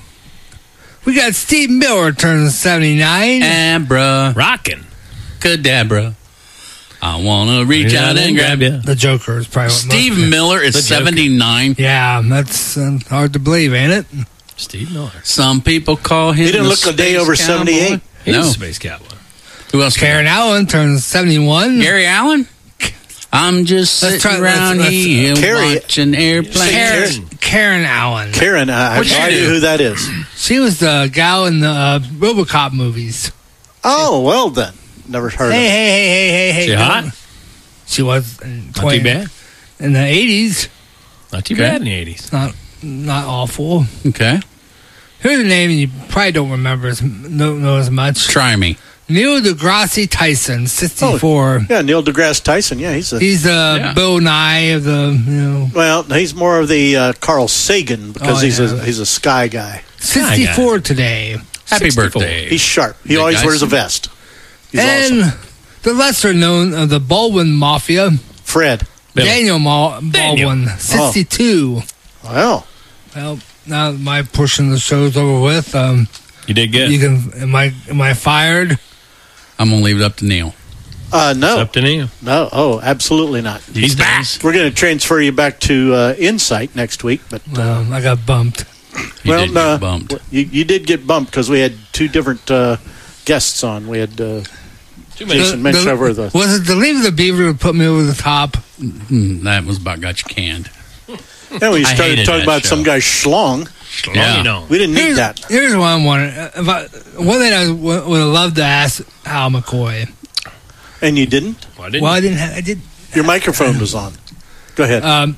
we got Steve Miller turns seventy-nine. Abra. Rockin'. Cadabra. I want to reach Yeah, out and grab you. The Joker is probably what Steve most- Miller The is Joker. seventy-nine. Yeah, that's uh, hard to believe, ain't it? Steve Miller. Some people call him. He didn't the look a day space over cowboy. seventy-eight. He's No. a space cowboy. Who else? Karen Allen turns seventy-one. Gary Allen. I'm just Let's sitting try- let's- around let's- here Carrie- watching airplanes. Karen, Karen Allen. Karen, I have What'd no she idea do? who that is. She was the gal in the uh, RoboCop movies. Oh, well then. Never heard Hey, of hey, hey, hey, hey, hey. She don't- hot? She was in Not twenty too bad. in the eighties. Not too Okay. bad in the eighties. Not not awful. Okay. Here's a name you probably don't remember as don't know as much. Try me. Neil deGrasse Tyson, sixty-four. it. Yeah, Neil deGrasse Tyson. Yeah, he's a. He's uh, Yeah. Bill Nye of the you know well, he's more of the uh, Carl Sagan because Oh, he's yeah. a he's a sky guy. sixty-four today. Happy sixty-four. birthday. He's sharp. He Big always guy. wears a vest. He's and awesome. the lesser known of the Baldwin Mafia, Fred. Billy. Daniel Ma- Daniel. Baldwin, sixty-two. Well, Well, now that my portion of the show's over with. Um, You did good. you can. Am I? Am I fired? I'm gonna leave it up to Neil. uh, It's no, up to Neil. no, oh, absolutely not. He's back. We're going to transfer you back to uh, Insight next week, but uh, Um, I got bumped. He well, did no, get bumped. you, you did get bumped because we had two different uh, guests on. We had uh, Jason The- Mensch the- over the. Was it the Leave the Beaver that put me over the top? Hmm, that was about got you canned. And we I started hated talking that about show. some guy schlong. Yeah. You know. We didn't need Here's, that. here's what I'm wondering. Uh, If I, one thing I w- would have loved to ask Al McCoy. And you didn't? Why didn't Well, I you? didn't. Have, I did. Your microphone was on. Go ahead. Um,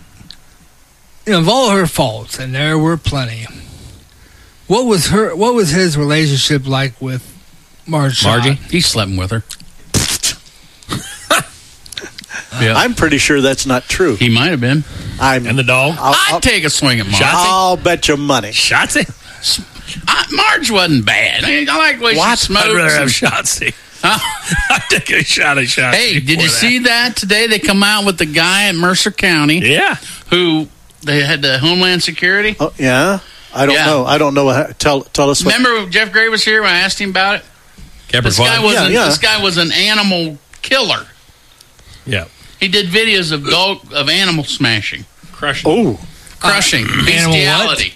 you know, of all her faults, and there were plenty. What was her? What was his relationship like with Marge? Margie, Shaw? he slept with her. Yeah, I'm pretty sure that's not true. he might have been. I'm, And the dog? I'll, I'd I'll, take a swing at Margie. I'll bet you money. Shotzi? Ma- Marge wasn't bad. I, mean, I like the way What? she smokes. I'd rather have and- Shotzi. Huh? I'd take a shot at Shotzi. Hey, did you before see that today? They come out with the guy at Mercer County. Yeah. Who they had the Homeland Security. Oh, yeah. I don't Yeah. know. I don't know. How, tell tell us. What, Remember when Jeff Gray was here when I asked him about it? This guy was Yeah, an, yeah. this guy was an animal killer. Yeah. He did videos of dog of animal smashing, Crushing. Oh, crushing, Animal bestiality.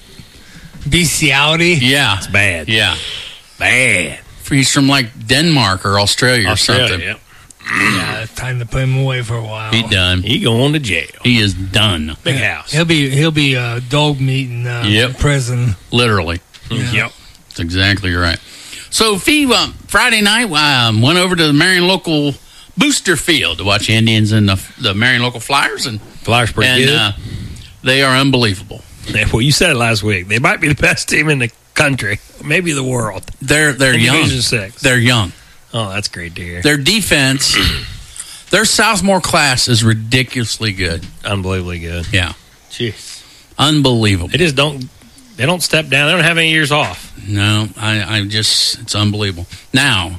Bestiality. Yeah, It's bad. yeah. Bad. He's from like Denmark or Australia, Australia, or something. yep. Yeah, it's time to put him away for a while. He done. He going to jail. He is done. Big house. He'll be he'll be uh, dog meat in uh, Yep. prison. Literally. Yeah. Yep. That's exactly right. So, Fee, um, Friday night, um, went over to the Marion Local Booster Field to watch the Indians and the, the Marion Local Flyers, and Flyers pretty and good. uh, they are unbelievable. Yeah, well, you said it last week. They might be the best team in the country, maybe the world. They're they're In young. Division Six. They're young. Oh, that's great to hear. Their defense, their sophomore class is ridiculously good. Unbelievably good. Yeah, Jeez. unbelievable. They just don't. They don't step down. They don't have any years off. No, I, I just it's unbelievable. Now,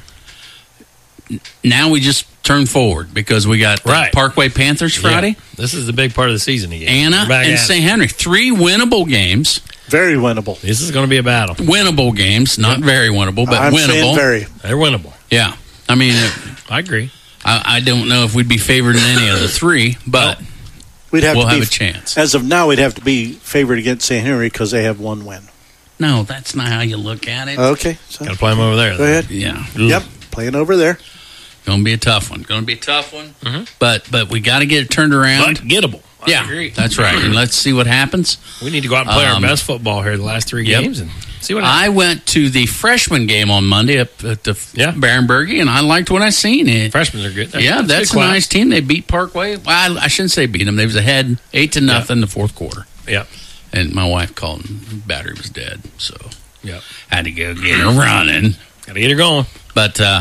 now we just turn forward because we got the Right. Parkway Panthers Friday, Yeah. This is the big part of the season again. Anna We're back and at it. Saint Henry, three winnable games. very winnable. This is going to be a battle. Winnable games, not very winnable, but I'm winnable. saying very. They're winnable. Yeah, I mean, it, I agree. I, I don't know if we'd be favored in any of the three, but We'd have we'll to have be, a chance. As of now, we'd have to be favored against Saint Henry because they have one win. No, that's not how you look at it. Okay, so Got to play them over there. go though. ahead. Yeah, Yep, playing over there. going to be a tough one. Going to be a tough one. Mhm. But but we got to get it turned around. But gettable. I yeah, agree. that's right. And let's see what happens. We need to go out and play Um, our best football here the last three yep. games and see what happens. I went to the freshman game on Monday up at the Yeah. Barenbergie, and I liked what I seen. It, Freshmen are good. yeah, a that's good a class. nice team. They beat Parkway. Well, I, I shouldn't say beat them. They was ahead eight to nothing in the fourth quarter. Yeah. And my wife called and battery was dead, so Yep. had to go get her running. Got to get her going. But uh,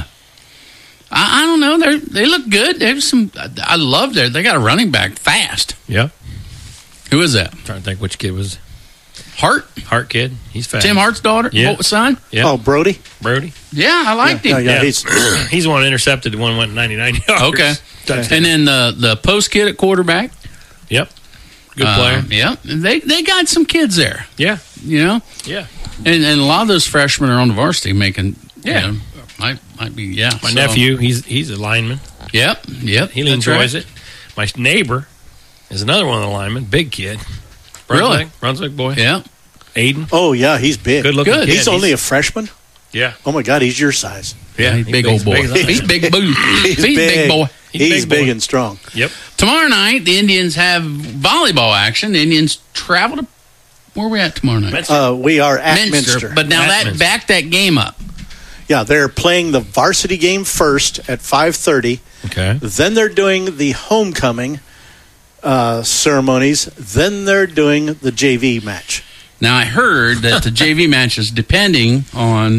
I, I don't know. They they look good. There's some. I, I love their. They got a running back fast. Yeah. Who is that? Trying to think which kid was Hart. Hart kid. He's fast. Tim Hart's daughter. Yeah. Bo- son. Yeah. Oh, Brody. Brody. Yeah, I liked Yeah, him. yeah, Yeah. he's He's the one intercepted. The one went ninety-nine yards. Okay. Touchdown. And then the the post kid at quarterback. Yep. Good Uh, player. yeah, they they got some kids there. Yeah. You know, Yeah. and and a lot of those freshmen are on the varsity making. Yeah. You know, might might be. Yeah. My so- nephew, he's he's a lineman. Yep. Yep. He that's enjoys right. it. My neighbor is another one of the linemen. Big kid. Really? Brunswick, Brunswick boy. Yeah. Aiden. Oh yeah, he's big. Good looking Good. kid. He's only a freshman. Yeah. Oh my God, he's your size. Yeah. He's big old boy. big as I am. He's big boo. He's, He's big. boy. He's He's, big big, boy. and strong. Yep. Tomorrow night, the Indians have volleyball action. The Indians travel to where are we at tomorrow night? Uh, we are at Minster. But now At that Minster. back that game up. Yeah, they're playing the varsity game first at five thirty. Okay. Then they're doing the homecoming uh, ceremonies. Then they're doing the J V match. Now I heard that the J V match is depending on.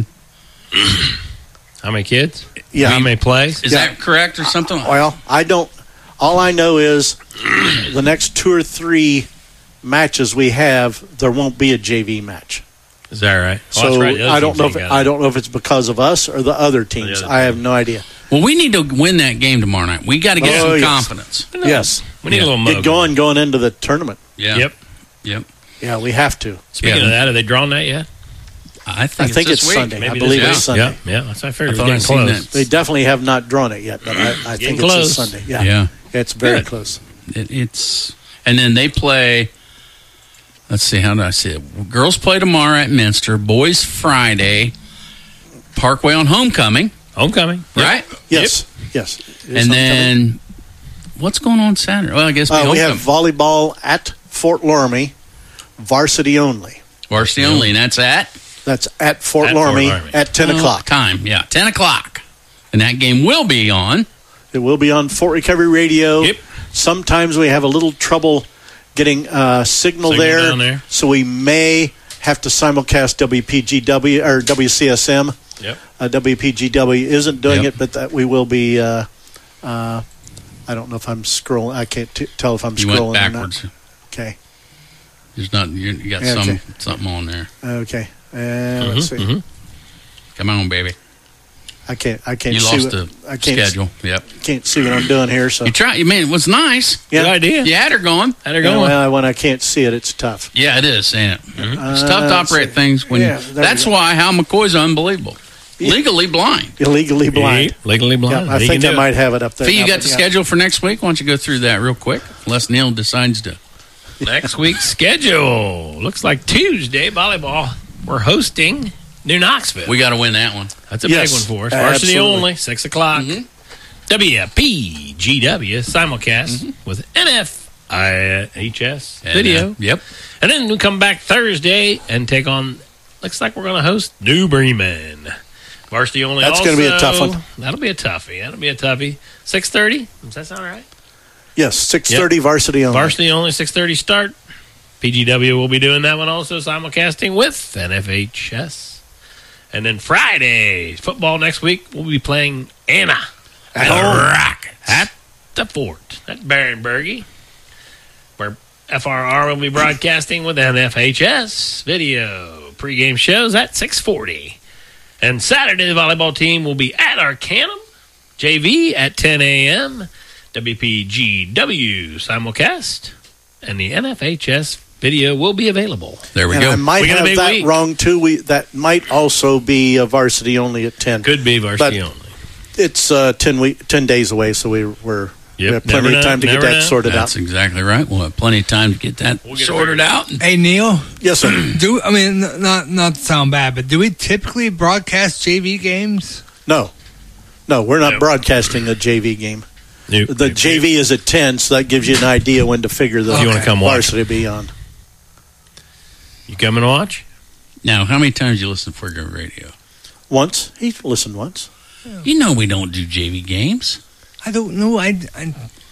How many kids? Yeah. How many plays? Is Yeah. that correct or something? Well, I don't. All I know is the next two or three matches we have, there won't be a J V match. Is that right? Oh, So that's right. The other I don't teams know. If, ain't got I it. don't know if it's because of us or the other teams. other I have no idea. Well, we need to win that game tomorrow night. We got to get Oh, some yes. confidence. Yes, We need Yeah. a little get mug. going going into the tournament. Yeah. Yep. Yep. Yeah, we have to. Speaking Yeah. of that, have they drawn that yet? I think I think it's, it's this week. Sunday. I Maybe believe this it's week. Sunday. Yeah. Yeah. That's what I figured. I It thought was I getting seen close. that. They definitely have not drawn it yet, but I, I think close. it's this Sunday. Yeah, Yeah. it's very Good. close. It, it's and then they play. Let's see. How do I see it? Girls play tomorrow at Minster. Boys Friday. Parkway on homecoming. Homecoming. Yep. Right. Yes, yes. It is And homecoming. then what's going on Saturday? Well, I guess Uh, we have homecoming. volleyball at Fort Loramie, varsity only. varsity only, and that's at That's at Fort At Fort Loramie Loramie. at ten Oh, o'clock. time. Yeah, ten o'clock, and that game will be on. It will be on Fort Recovery Radio. Yep. Sometimes we have a little trouble getting uh, signal, Signal there, down there. so we may have to simulcast W P G W or W C S M. Yep. Uh, W P G W isn't doing Yep. it, but that we will be. Uh, uh, I don't know if I'm scrolling. I can't t- tell if I'm You scrolling went or not. backwards. Okay. There's not. You, you got Yeah, some okay. something on there. Okay. And Mm-hmm, let's see. Mm-hmm. Come on, baby. I can't. I can't. You see lost what, the I can't, schedule. Yep. Can't see what I'm doing here. So you try. You mean it was nice. Yeah. Good idea. You had her going. Had her Yeah, going. well, when I can't see it, it's tough. Yeah, it is, ain't it? Mm-hmm. Uh, It's tough to operate see. things when. Yeah, there that's we go. why Hal McCoy's unbelievable. Yeah. Legally blind. Illegally blind. Yeah, legally blind. Yeah, I He think can I do might it. have it up there. Fee, you now, got but the yeah. schedule for next week? Why don't you go through that real quick? Unless Neil decides to. Next week's schedule looks like Tuesday volleyball. We're hosting New Knoxville. We got to win that one. That's a Yes, big one for us. uh, Varsity absolutely. only, six o'clock. Mm-hmm. W P G W simulcast Mm-hmm. with N F I H S And, video. uh, yep. And then we come back Thursday and take on, looks like we're going to host New Bremen. Varsity only. That's gonna be a tough also. one. That'll be a toughie. That'll be a toughie. six thirty. Does that sound right? Yes, six thirty varsity only. Varsity only, six thirty start. P G W will be doing that one also, simulcasting with N F H S. And then Friday, football next week, we'll be playing Anna at the Rock at the Fort at Barenbergie, where F R R will be broadcasting with N F H S video. Pre-game shows at six forty. And Saturday, the volleyball team will be at Arcanum, J V at ten a.m., W P G W simulcast, and the N F H S video will be available. There we and go. I might We got a have big that week. wrong too. We that might also be a varsity only at ten. Could be varsity But only. It's uh, ten week, ten days away, so we we're we Yep, have plenty never of time know, to get never that know. sorted That's out. exactly right. We'll have plenty of time to get that We'll get it sorted figured out. Hey Neil, Yes, sir. do I mean n- not not to sound bad, but do we typically broadcast J V games? No, no, we're not No. broadcasting a J V game. Nope. The J V is at ten, so that gives you an idea when to figure the You wanna come watch? varsity be on. You come and watch? Now, how many times you listen to Forgo Radio? Once he listened once. You know we don't do J V games. I don't know. I, I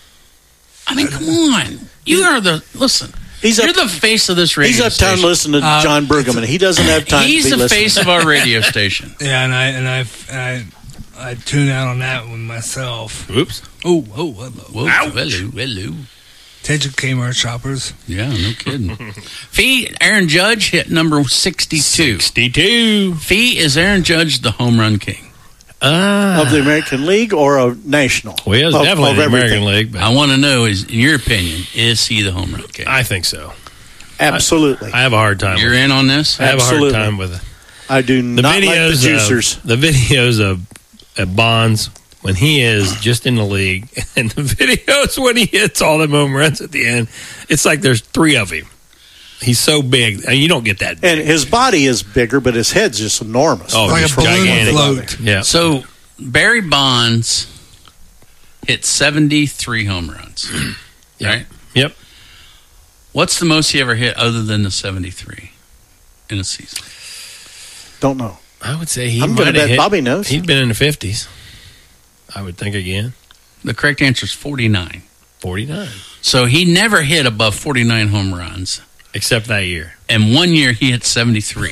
I mean, come on. You are the listen. He's You're up, the face of this radio he's uptown station. listening to Uh, John Bergman. He doesn't have time. He's to be the listening. face of our radio station. yeah, and I and I and I, I tune out on that one myself. Oops. Oh, oh, hello. Whoa, hello, hello. Attention Kmart shoppers. Yeah, no kidding. Fee, Aaron Judge hit number sixty-two. sixty-two. Fee, is Aaron Judge the home run king? Uh, of the American League or a national. well, he is Of- definitely of the everything. American League, but I want to know, is in your opinion, is he the home run king? I think so. Absolutely, I have a hard time You're with it. in on this? I have Absolutely. a hard time with it. I do The not like the videos juicers. of, the videos of, of Bonds when he is just in the league, and the videos when he hits all them home runs at the end, it's like there's three of him. He's so big, and you don't get that big. And his body is bigger, but his head's just enormous. Oh, Like a just balloon gigantic. float. Yeah. So Barry Bonds hit seventy-three home runs, right? Yep. What's the most he ever hit other than the seventy-three in a season? Don't know. I would say he I'm might going to have bet hit. Bobby knows. He'd been in the fifties. I would think again. The correct answer is forty-nine. forty-nine. So he never hit above forty-nine home runs. Except that year. And one year he hit seventy-three.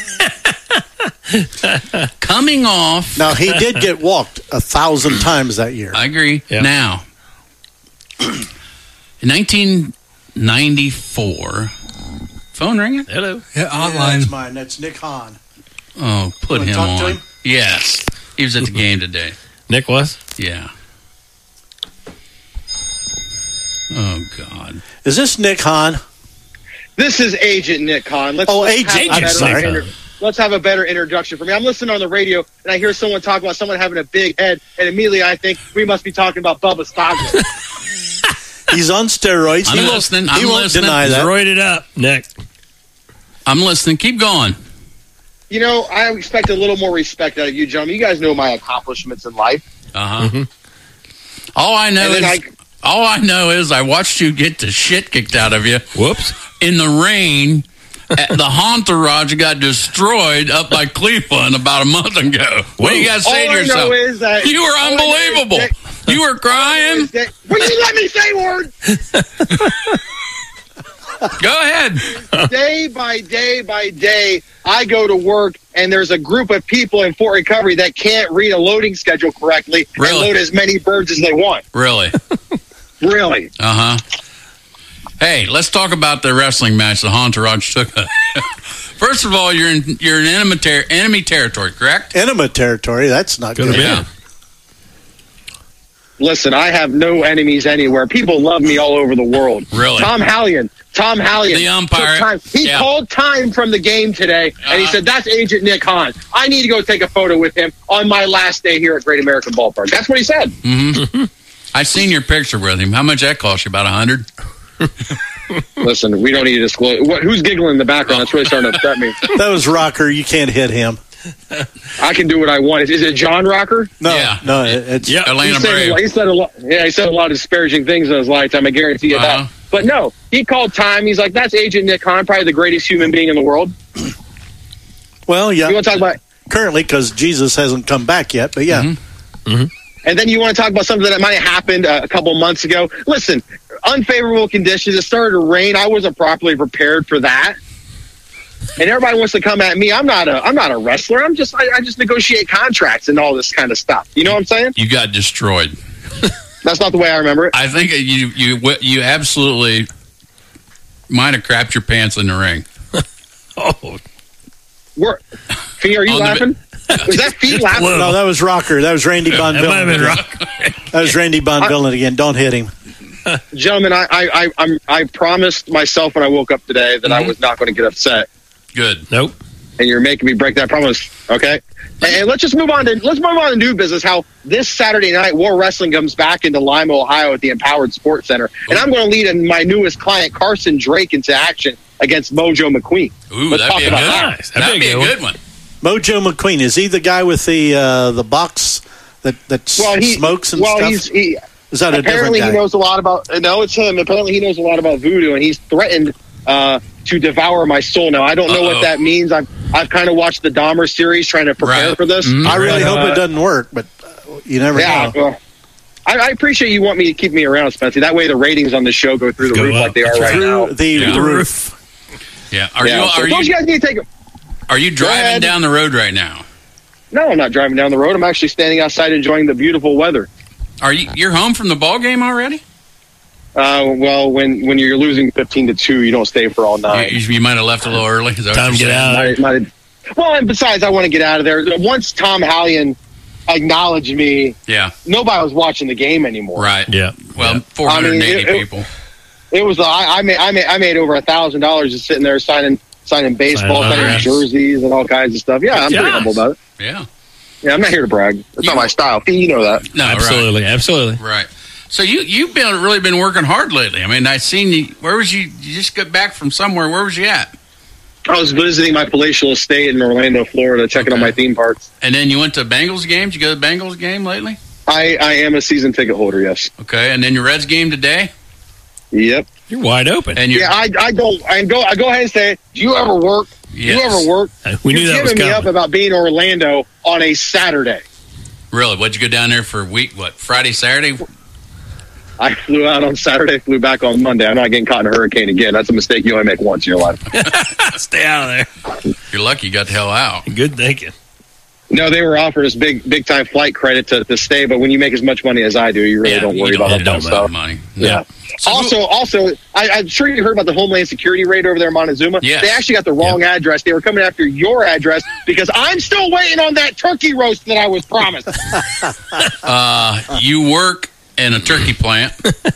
Coming off. Now, he did get walked a thousand times that year. I agree. Yeah. Now, in nineteen ninety-four, phone ringing? Hello. Yeah, Yeah, hotline. that's mine. That's Nick Hahn. Oh, put wanna him talk to on. him? Yes. He was at the game today. Nick was? Yeah. Oh, God. Is this Nick Hahn? This is Agent Nick Hahn. Let's, Oh, let's Agent. have a I'm better sorry. inter- Let's have a better introduction for me. I'm listening on the radio, and I hear someone talk about someone having a big head, and immediately I think we must be talking about Bubba Stockton. He's on steroids. I'm he won't- listening. He I'm won't listening. deny He's that. roided up, Nick. I'm listening. Keep going. You know, I expect a little more respect out of you, gentlemen. You guys know my accomplishments in life. Uh huh. All I know And is. then all I know is I watched you get the shit kicked out of you. Whoops. In the rain. At the Entourage got destroyed up by Cleveland about a month ago. What do you guys say all to I yourself? know is that You were all I know is unbelievable. that- You were crying. that- Will you let me say word? Go ahead. Day by day by day, I go to work, and there's a group of people in Fort Recovery that can't read a loading schedule correctly Really? and load as many birds as they want. Really? Really. Uh huh. Hey, let's talk about the wrestling match the Entourage took First of all, you're in you're in enemy, ter- enemy territory, correct? Enemy territory. That's not Could good. have been. Listen, I have no enemies anywhere. People love me all over the world. Really? Tom Hallion. Tom Hallion. The umpire. took time. He Yeah. called time from the game today, and he Uh-huh. said, that's Agent Nick Hahn. I need to go take a photo with him on my last day here at Great American Ballpark. That's what he said. Mm-hmm. I seen your picture with him. How much that cost you? About a hundred? Listen, we don't need to disclose. What, who's giggling in the background? That's really starting to upset me. That was Rocker. You can't hit him. I can do what I want. Is, is it John Rocker? No, Yeah. no, it- it's Yeah, Atlanta he said, Brave. he said a lot. Yeah, he said a lot of disparaging things in his lifetime. I guarantee you Uh-huh. that. But no, he called time. He's like, "That's Agent Nick Hahn, probably the greatest human being in the world." well, yeah. You want to talk about? Currently, because Jesus hasn't come back yet, but yeah. Mm-hmm. And then you want to talk about something that might have happened uh, a couple months ago. Listen, unfavorable conditions. It started to rain. I wasn't properly prepared for that. And everybody wants to come at me. I'm not a. I'm not a wrestler. I'm just. I, I just negotiate contracts and all this kind of stuff. You know what I'm saying? You got destroyed. That's not the way I remember it. I think you you you absolutely might have crapped your pants in the ring. Oh, We're, Fee, are you On the laughing? Was that Fee laughing? No, that was Rocker. That was Randy Von that might have Villen. been rock. That was Randy Von Villen again. Don't hit him. Gentlemen, I I I, I'm, I promised myself when I woke up today that I was not going to get upset. Good. Nope. And you're making me break that promise. Okay. And, and let's just move on to let's move on to new business. How this Saturday night War Wrestling comes back into Lima, Ohio, at the Empowered Sports Center, and I'm going to lead in my newest client, Carson Drake, into action against Mojo McQueen. Ooh, Let's that'd talk be a about good that. one. That'd be a good one. Mojo McQueen, is he the guy with the uh, the box that that Well, he smokes and well, stuff? he's he. Is that a different Apparently, guy? he knows a lot about. No, it's him. Apparently, he knows a lot about voodoo, and he's threatened uh, to devour my soul. Now, I don't know Uh-oh. what that means. I've I've kind of watched the Dahmer series, trying to prepare Right. for this. Mhm. I really Uh, hope it doesn't work, but uh, you never Yeah, know. well, I, I appreciate you want me to keep me around, Spencer. That way, the ratings on the show go through the Go roof up. like they are That's right now. Through the Yeah. roof. Yeah. Are Yeah, you so are don't you you guys need to take? A, are you driving ahead. down the road right now? no, I'm not driving down the road. I'm actually standing outside enjoying the beautiful weather. Are you you're home from the ball game already? Uh, well, when when you're losing fifteen to two, you don't stay for all You, night. you, you might have left a little early. Is that what Time to you're get saying? out. Might- might- well, and besides, I want to get out of there. Once Tom Hallion acknowledged me, Yeah. nobody was watching the game anymore. Right. Yeah. Well, Yeah. four hundred eighty I mean, it- it- people. It was I, I made I made I made over a thousand dollars just sitting there signing signing baseball, Signing signing autographs. jerseys, and all kinds of stuff. Yeah, I'm pretty Yes. humble about it. Yeah. Yeah, I'm not here to brag. That's You- not my style. You know that. No. Absolutely. Absolutely. Right. Right. So you you've been really been working hard lately. I mean, I seen you. Where was you? You just got back from somewhere. Where was you at? I was visiting my palatial estate in Orlando, Florida, checking Okay. on my theme parks. And then you went to Bengals game. Did you go to the Bengals game lately? I, I am a season ticket holder, yes. Okay. And then your Reds game today. Yep. You're wide open. And you Yeah, I, I go I go I go ahead and say, do you ever work? Do Yes. you ever work? Uh, we knew You're that was giving me up coming. about being in Orlando on a Saturday. really? What'd you go down there for a week? What Friday, Saturday? I flew out on Saturday, flew back on Monday. I'm not getting caught in a hurricane again. That's a mistake you only make once in your life. Stay out of there. You're lucky you got the hell out. Good thinking. No, they were offering us big big time flight credit to, to stay, but when you make as much money as I do, you really Yeah, don't you worry don't- about it that don't kind of matter stuff. money. Yeah. So who- also, also, I, I'm sure you heard about the Homeland Security raid over there in Montezuma. Yes. They actually got the wrong address. They were coming after your address because I'm still waiting on that turkey roast that I was promised. Uh, you work in a turkey plant.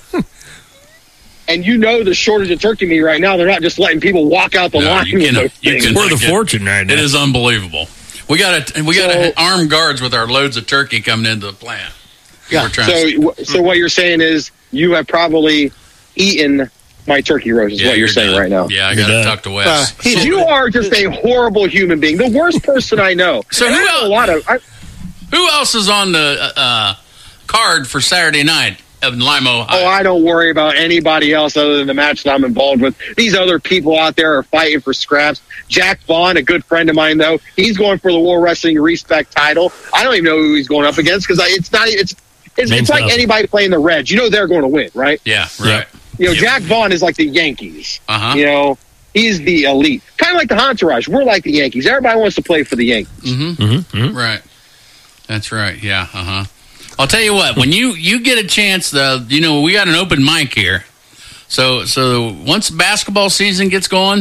And you know the shortage of turkey meat right now. They're not just letting people walk out the No, line you with can- those you things. can- Worth a fortune right now. It is unbelievable. We got a, we got So- a armed guards with our loads of turkey coming into the plant. Yeah. We're trying to, So, w- so what you're saying is you have probably eaten my turkey roast. Is yeah, what you're, saying done. right now. Yeah, I You're got it done. tucked away. Uh, he- You are just a horrible human being. The worst person I know. So And who I know else- a lot of. I, Who else is on the uh, card for Saturday night of Lima, oh, Ohio? I don't worry about anybody else other than the match that I'm involved with. These other people out there are fighting for scraps. Jack Vaughn, a good friend of mine, though, he's going for the World Wrestling Respect title. I don't even know who he's going up against because it's not. It's it's, Means it's like nothing. anybody playing the Reds. You know they're going to win, right? Yeah, right. You know, Yep. Jack Vaughn is like the Yankees. Uh-huh. You know, he's the elite, kind of like the Entourage. We're like the Yankees. Everybody wants to play for the Yankees. Mm-hmm. Mm-hmm. Right. That's right. Yeah. Uh huh. I'll tell you what. When you you get a chance, though, you know we got an open mic here. So so once basketball season gets going,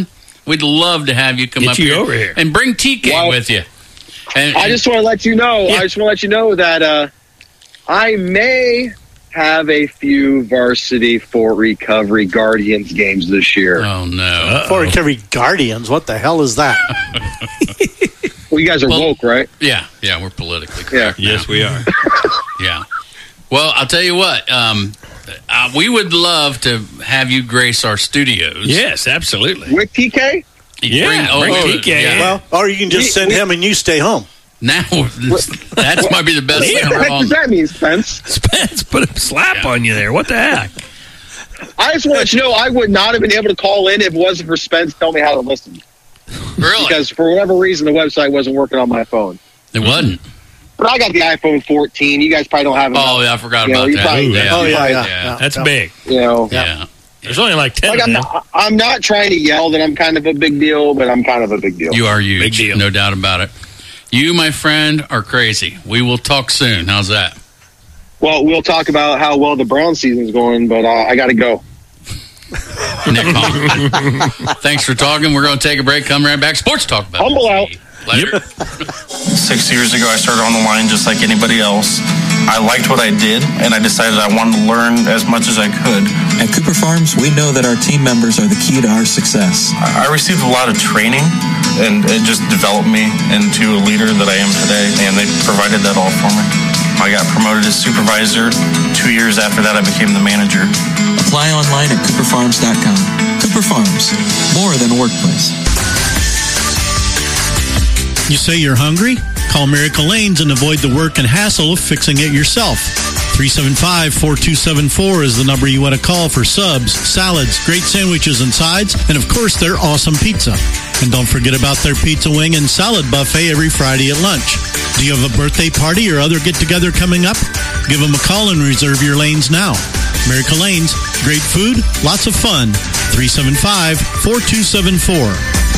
We'd love to have you come Get up you here, over here. and bring T K Well, with you. And, I just want to let you know. Yeah. I just want to let you know that uh, I may have a few varsity Fort Recovery Guardians games this year. Oh no, Fort Recovery Guardians. What the hell is that? Well, you guys are Well, woke, right? yeah, yeah, we're politically correct. Yeah. now. Yes, we are. Yeah. Well, I'll tell you what. Um, uh, we would love to have you grace our studios. Yes, absolutely. With T K? Yeah, Bring- oh, bring oh, T K. yeah. Well, or you can just We- send we- him and you stay home. Now that might be the best What thing the heck ever does on. that mean, Spence? Spence put a slap Yeah. on you there. What the heck? I just want to let you know I would not have been able to call in if it wasn't for Spence telling me how to listen. Really? Because for whatever reason, the website wasn't working on my phone. It wasn't. But I got the iPhone fourteen. You guys probably don't have it. Oh, yeah, I forgot You know, about you that. probably- yeah. Oh, yeah, yeah. Yeah. That's Yeah. big. You know, Yeah. There's only like ten like of I'm them. not, I'm not trying to yell that I'm kind of a big deal, but I'm kind of a big deal. You are huge. Big deal. No doubt about it. You, my friend, are crazy. We will talk soon. How's that? Well, we'll talk about how well the Brown season's going, but uh, I got to go. Nick Hall. Thanks for talking. We're going to take a break. Come right back. Sports Talk. About Humble out. Later. Six years ago, I started on the line just like anybody else. I liked what I did, and I decided I wanted to learn as much as I could. At Cooper Farms, we know that our team members are the key to our success. I received a lot of training, and it just developed me into a leader that I am today, and they provided that all for me. I got promoted as supervisor. Two years after that, I became the manager. Apply online at cooper farms dot com. Cooper Farms, more than a workplace. You say you're hungry? Call Miracle Lanes and avoid the work and hassle of fixing it yourself. three seven five, four two seven four is the number you want to call for subs, salads, great sandwiches and sides, and of course their awesome pizza. And don't forget about their pizza wing and salad buffet every Friday at lunch. Do you have a birthday party or other get-together coming up? Give them a call and reserve your lanes now. Miracle Lanes, great food, lots of fun. three seven five, four two seven four.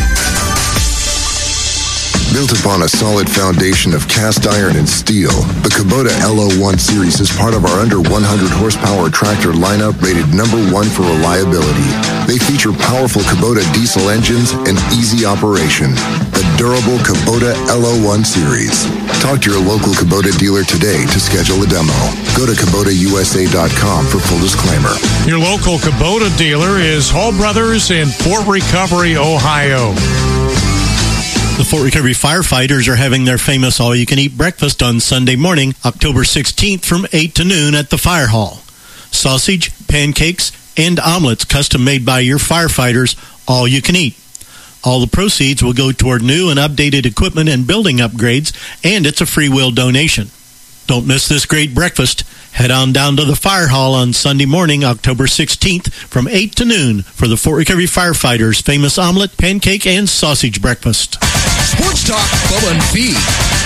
Built upon a solid foundation of cast iron and steel, the Kubota L O one series is part of our under one hundred horsepower tractor lineup rated number one for reliability. They feature powerful Kubota diesel engines and easy operation. The durable Kubota L O one series. Talk to your local Kubota dealer today to schedule a demo. Go to Kubota U S A dot com for full disclaimer. Your local Kubota dealer is Hall Brothers in Fort Recovery, Ohio. The Fort Recovery firefighters are having their famous all-you-can-eat breakfast on Sunday morning, October sixteenth from eight to noon at the fire hall. Sausage, pancakes, and omelets custom-made by your firefighters, all you can eat. All the proceeds will go toward new and updated equipment and building upgrades, and it's a free will donation. Don't miss this great breakfast. Head on down to the fire hall on Sunday morning, October sixteenth from eight to noon for the Fort Recovery firefighters' famous omelet, pancake, and sausage breakfast. Sports Talk, Bubba and Fee.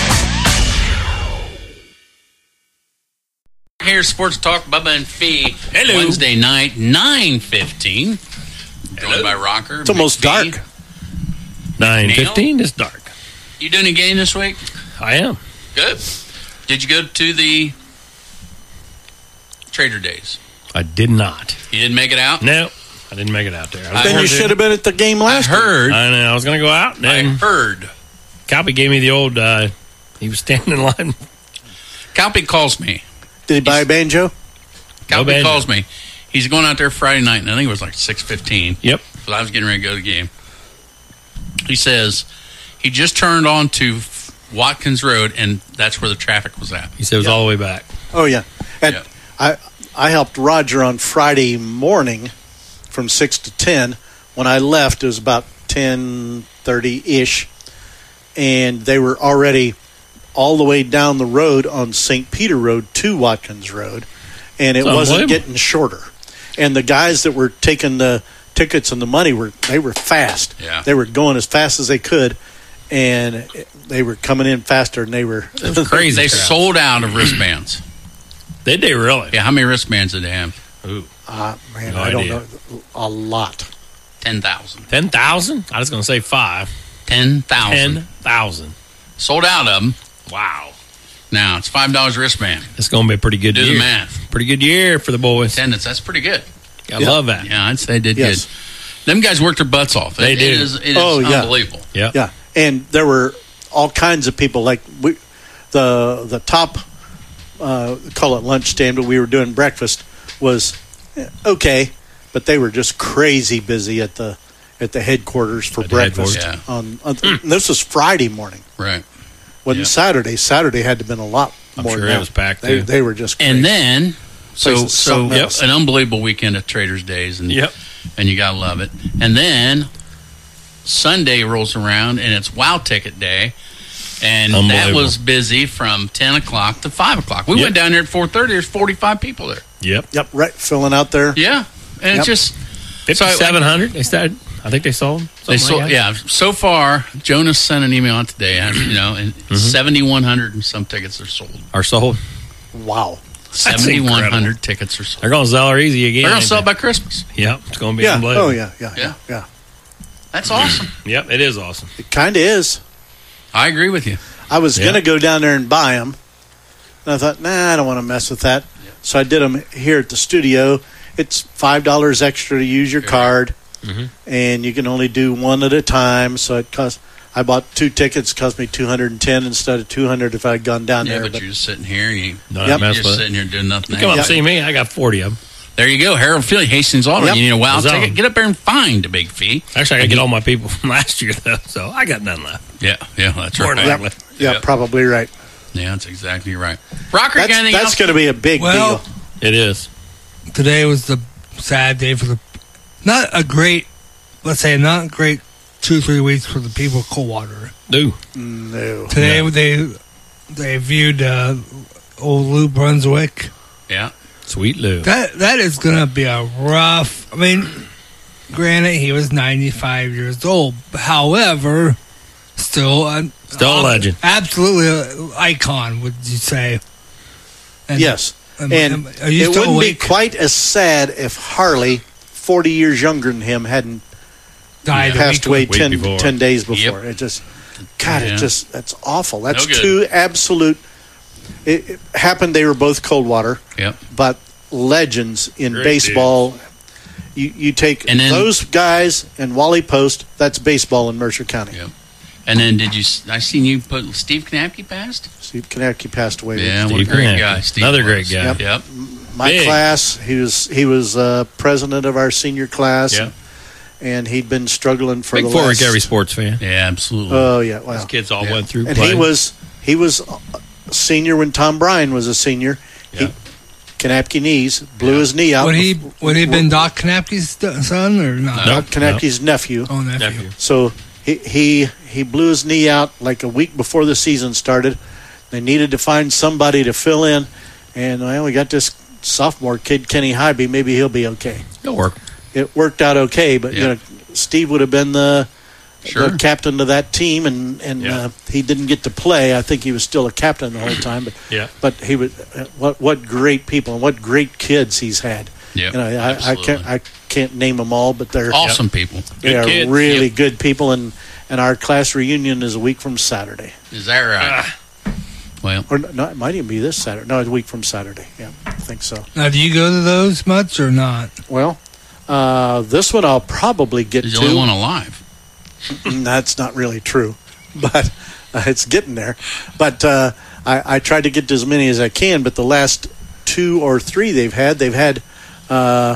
Here's Sports Talk, Bubba and Fee. Hello. Wednesday night, nine fifteen. Joined by Rocker. It's almost McPhee. dark. nine fifteen is dark. You doing a game this week? I am. Good. Did you go to the Trader Days? I did not. You didn't make it out? No, I didn't make it out there. I was Then going you to. should have been at the game last I heard. I know. I was going to go out. And I then heard. Calpy gave me the old. Uh, he was standing in line. Calpy calls me. Did he buy a banjo? Calpy banjo. calls me. He's going out there Friday night, and I think it was like six fifteen. Yep. So I was getting ready to go to the game. He says he just turned on to Watkins Road, and that's where the traffic was at. He said it was Yeah. all the way back. Oh yeah. At, Yeah. I I helped Roger on Friday morning from six to ten. When I left, it was about ten thirty ish, and they were already all the way down the road on Saint Peter Road to Watkins Road, and it Oh, wasn't unbelievable. getting shorter. And the guys that were taking the tickets and the money were they were fast. Yeah. They were going as fast as they could, and they were coming in faster, and they were Crazy. They crowd. sold out of wristbands. Did they really? Yeah, how many wristbands did they have? Ooh. Uh, man, No I don't idea. know. A lot. ten thousand. ten thousand? I was going to say five. ten thousand. ten thousand. Sold out of them. Wow. Now, it's five dollars wristband. It's going to be a pretty good Do year. the math. Pretty good year for the boys. Attendance, that's pretty good. I love that. Yeah, I'd say they did Yes. good. Them guys worked their butts off. They it, do. It is, it is Oh, yeah. unbelievable. Yeah. Yeah, and there were all kinds of people. Like we, the the top, uh, call it lunch stand, but we were doing breakfast was eh, okay, but they were just crazy busy at the at the headquarters for At the breakfast. headquarters. On, on and this was Friday morning. Right. Wasn't Yeah. Saturday. Saturday had to have been a lot I'm more. sure than it that. was packed, They, too. they were just crazy. And then, so Place is so something else. an unbelievable weekend at Traders Days, and Yep. and you gotta love it. And then Sunday rolls around, and it's Wow Ticket Day, and that Unbelievable. was busy from ten o'clock to five o'clock. We Yep. went down there at four thirty. There's forty-five people there. Yep. Yep, right, filling out there. Yeah, and Yep. it's just fifty-seven hundred. They started. I think they sold. They something sold, like that. yeah. So far, Jonas sent an email out today. uh, You know, and Mm-hmm. seventy-one hundred and some tickets are sold. Are sold. Wow. Seventy-one hundred tickets are sold. They're going to sell her easy again. They're going to ain't sell it they? by Christmas. Yep. It's going to be Yeah. unbelievable. Oh yeah. Yeah. Yeah. Yeah. Yeah. That's awesome. Yep. It is awesome. It kind of is. I agree with you. I was Yeah. going to go down there and buy them. And I thought, nah, I don't want to mess with that. So I did them here at the studio. It's five dollars extra to use your card, Mhm. and you can only do one at a time. So it cost. I bought two tickets. It cost me two hundred and ten instead of two hundred if I had gone down Yeah, there. but, you're just sitting here and you, Not Yep. mess you're with just it. sitting here doing nothing. You come up and else. see me. I got forty of them. There you go. Harold Philly, Hastings Auto. Yep. You need a wow It's on. ticket. Get up there and find a big fee. Actually, I got to get all my people from last year, though, so I got none left. Yeah, yeah, that's More right. than Yep. likely. Yeah, Yep. probably right. Yeah, that's exactly right. Rocker, you That's, got anything that's else? going to be a big Well, deal. It is. Today was the sad day for the, not a great, let's say, not great two, three weeks for the people of Coldwater. Do. No. Today they they viewed uh, old Lou Brunswick. Yeah. Sweet Lou. That that is gonna be a rough. I mean, granted, he was ninety-five years old. However, still a Still a legend. Absolutely an icon. Would you say? And- Yes. and- And and are you it still wouldn't awake? be quite as sad if Harley, forty years younger than him, hadn't Died a passed week- away week ten, before. ten days before. Yep. It just, God, Yeah. it just, that's awful. That's No good. two absolute, it, it happened, they were both Coldwater, Yep. but legends in Great baseball. You, you take And then- those guys and Wally Post, that's baseball in Mercer County. Yep. And then did you? I seen you put Steve Knapke past. Steve Konecki passed away. Yeah, with what a Steve great Knapke. guy. Steve Another was. great guy. Yep. Yep. my Big. class. He was he was uh, president of our senior class. Yeah. And he'd been struggling for Big the Fort last. Recovery sports fan. Yeah, absolutely. Oh yeah, wow. His kids all Yeah. went through. And played. he was he was a senior when Tom Bryan was a senior. Yeah. He, Konapke knees blew his knee out. Would he bef- would he have been Doc Knapke's st- son or not? Doc Konapke's nephew. Oh, nephew. Nephew. So he, he he blew his knee out like a week before the season started. They needed to find somebody to fill in, and well, we got this sophomore kid, Kenny Hybe. Maybe he'll be okay. It'll work. It worked out okay, but you Yeah. know, Steve would have been the, Sure. the captain of that team, and and Yeah. uh, he didn't get to play. I think he was still a captain the whole time, but Yeah. but he was uh, what what great people and what great kids he's had. Yep, you know, I, I absolutely. can't I can't name them all, but they're Awesome people. They Good are kids. really Yep. good people, and and our class reunion is a week from Saturday. Is that right? Well, Or no, it might even be this Saturday. No, it's a week from Saturday. Yeah, I think so. Now, do you go to those much or not? Well, uh, this one I'll probably get he's to. the only one alive. That's not really true, but uh, it's getting there. But uh, I, I tried to get to as many as I can. But the last two or three they've had, they've had uh,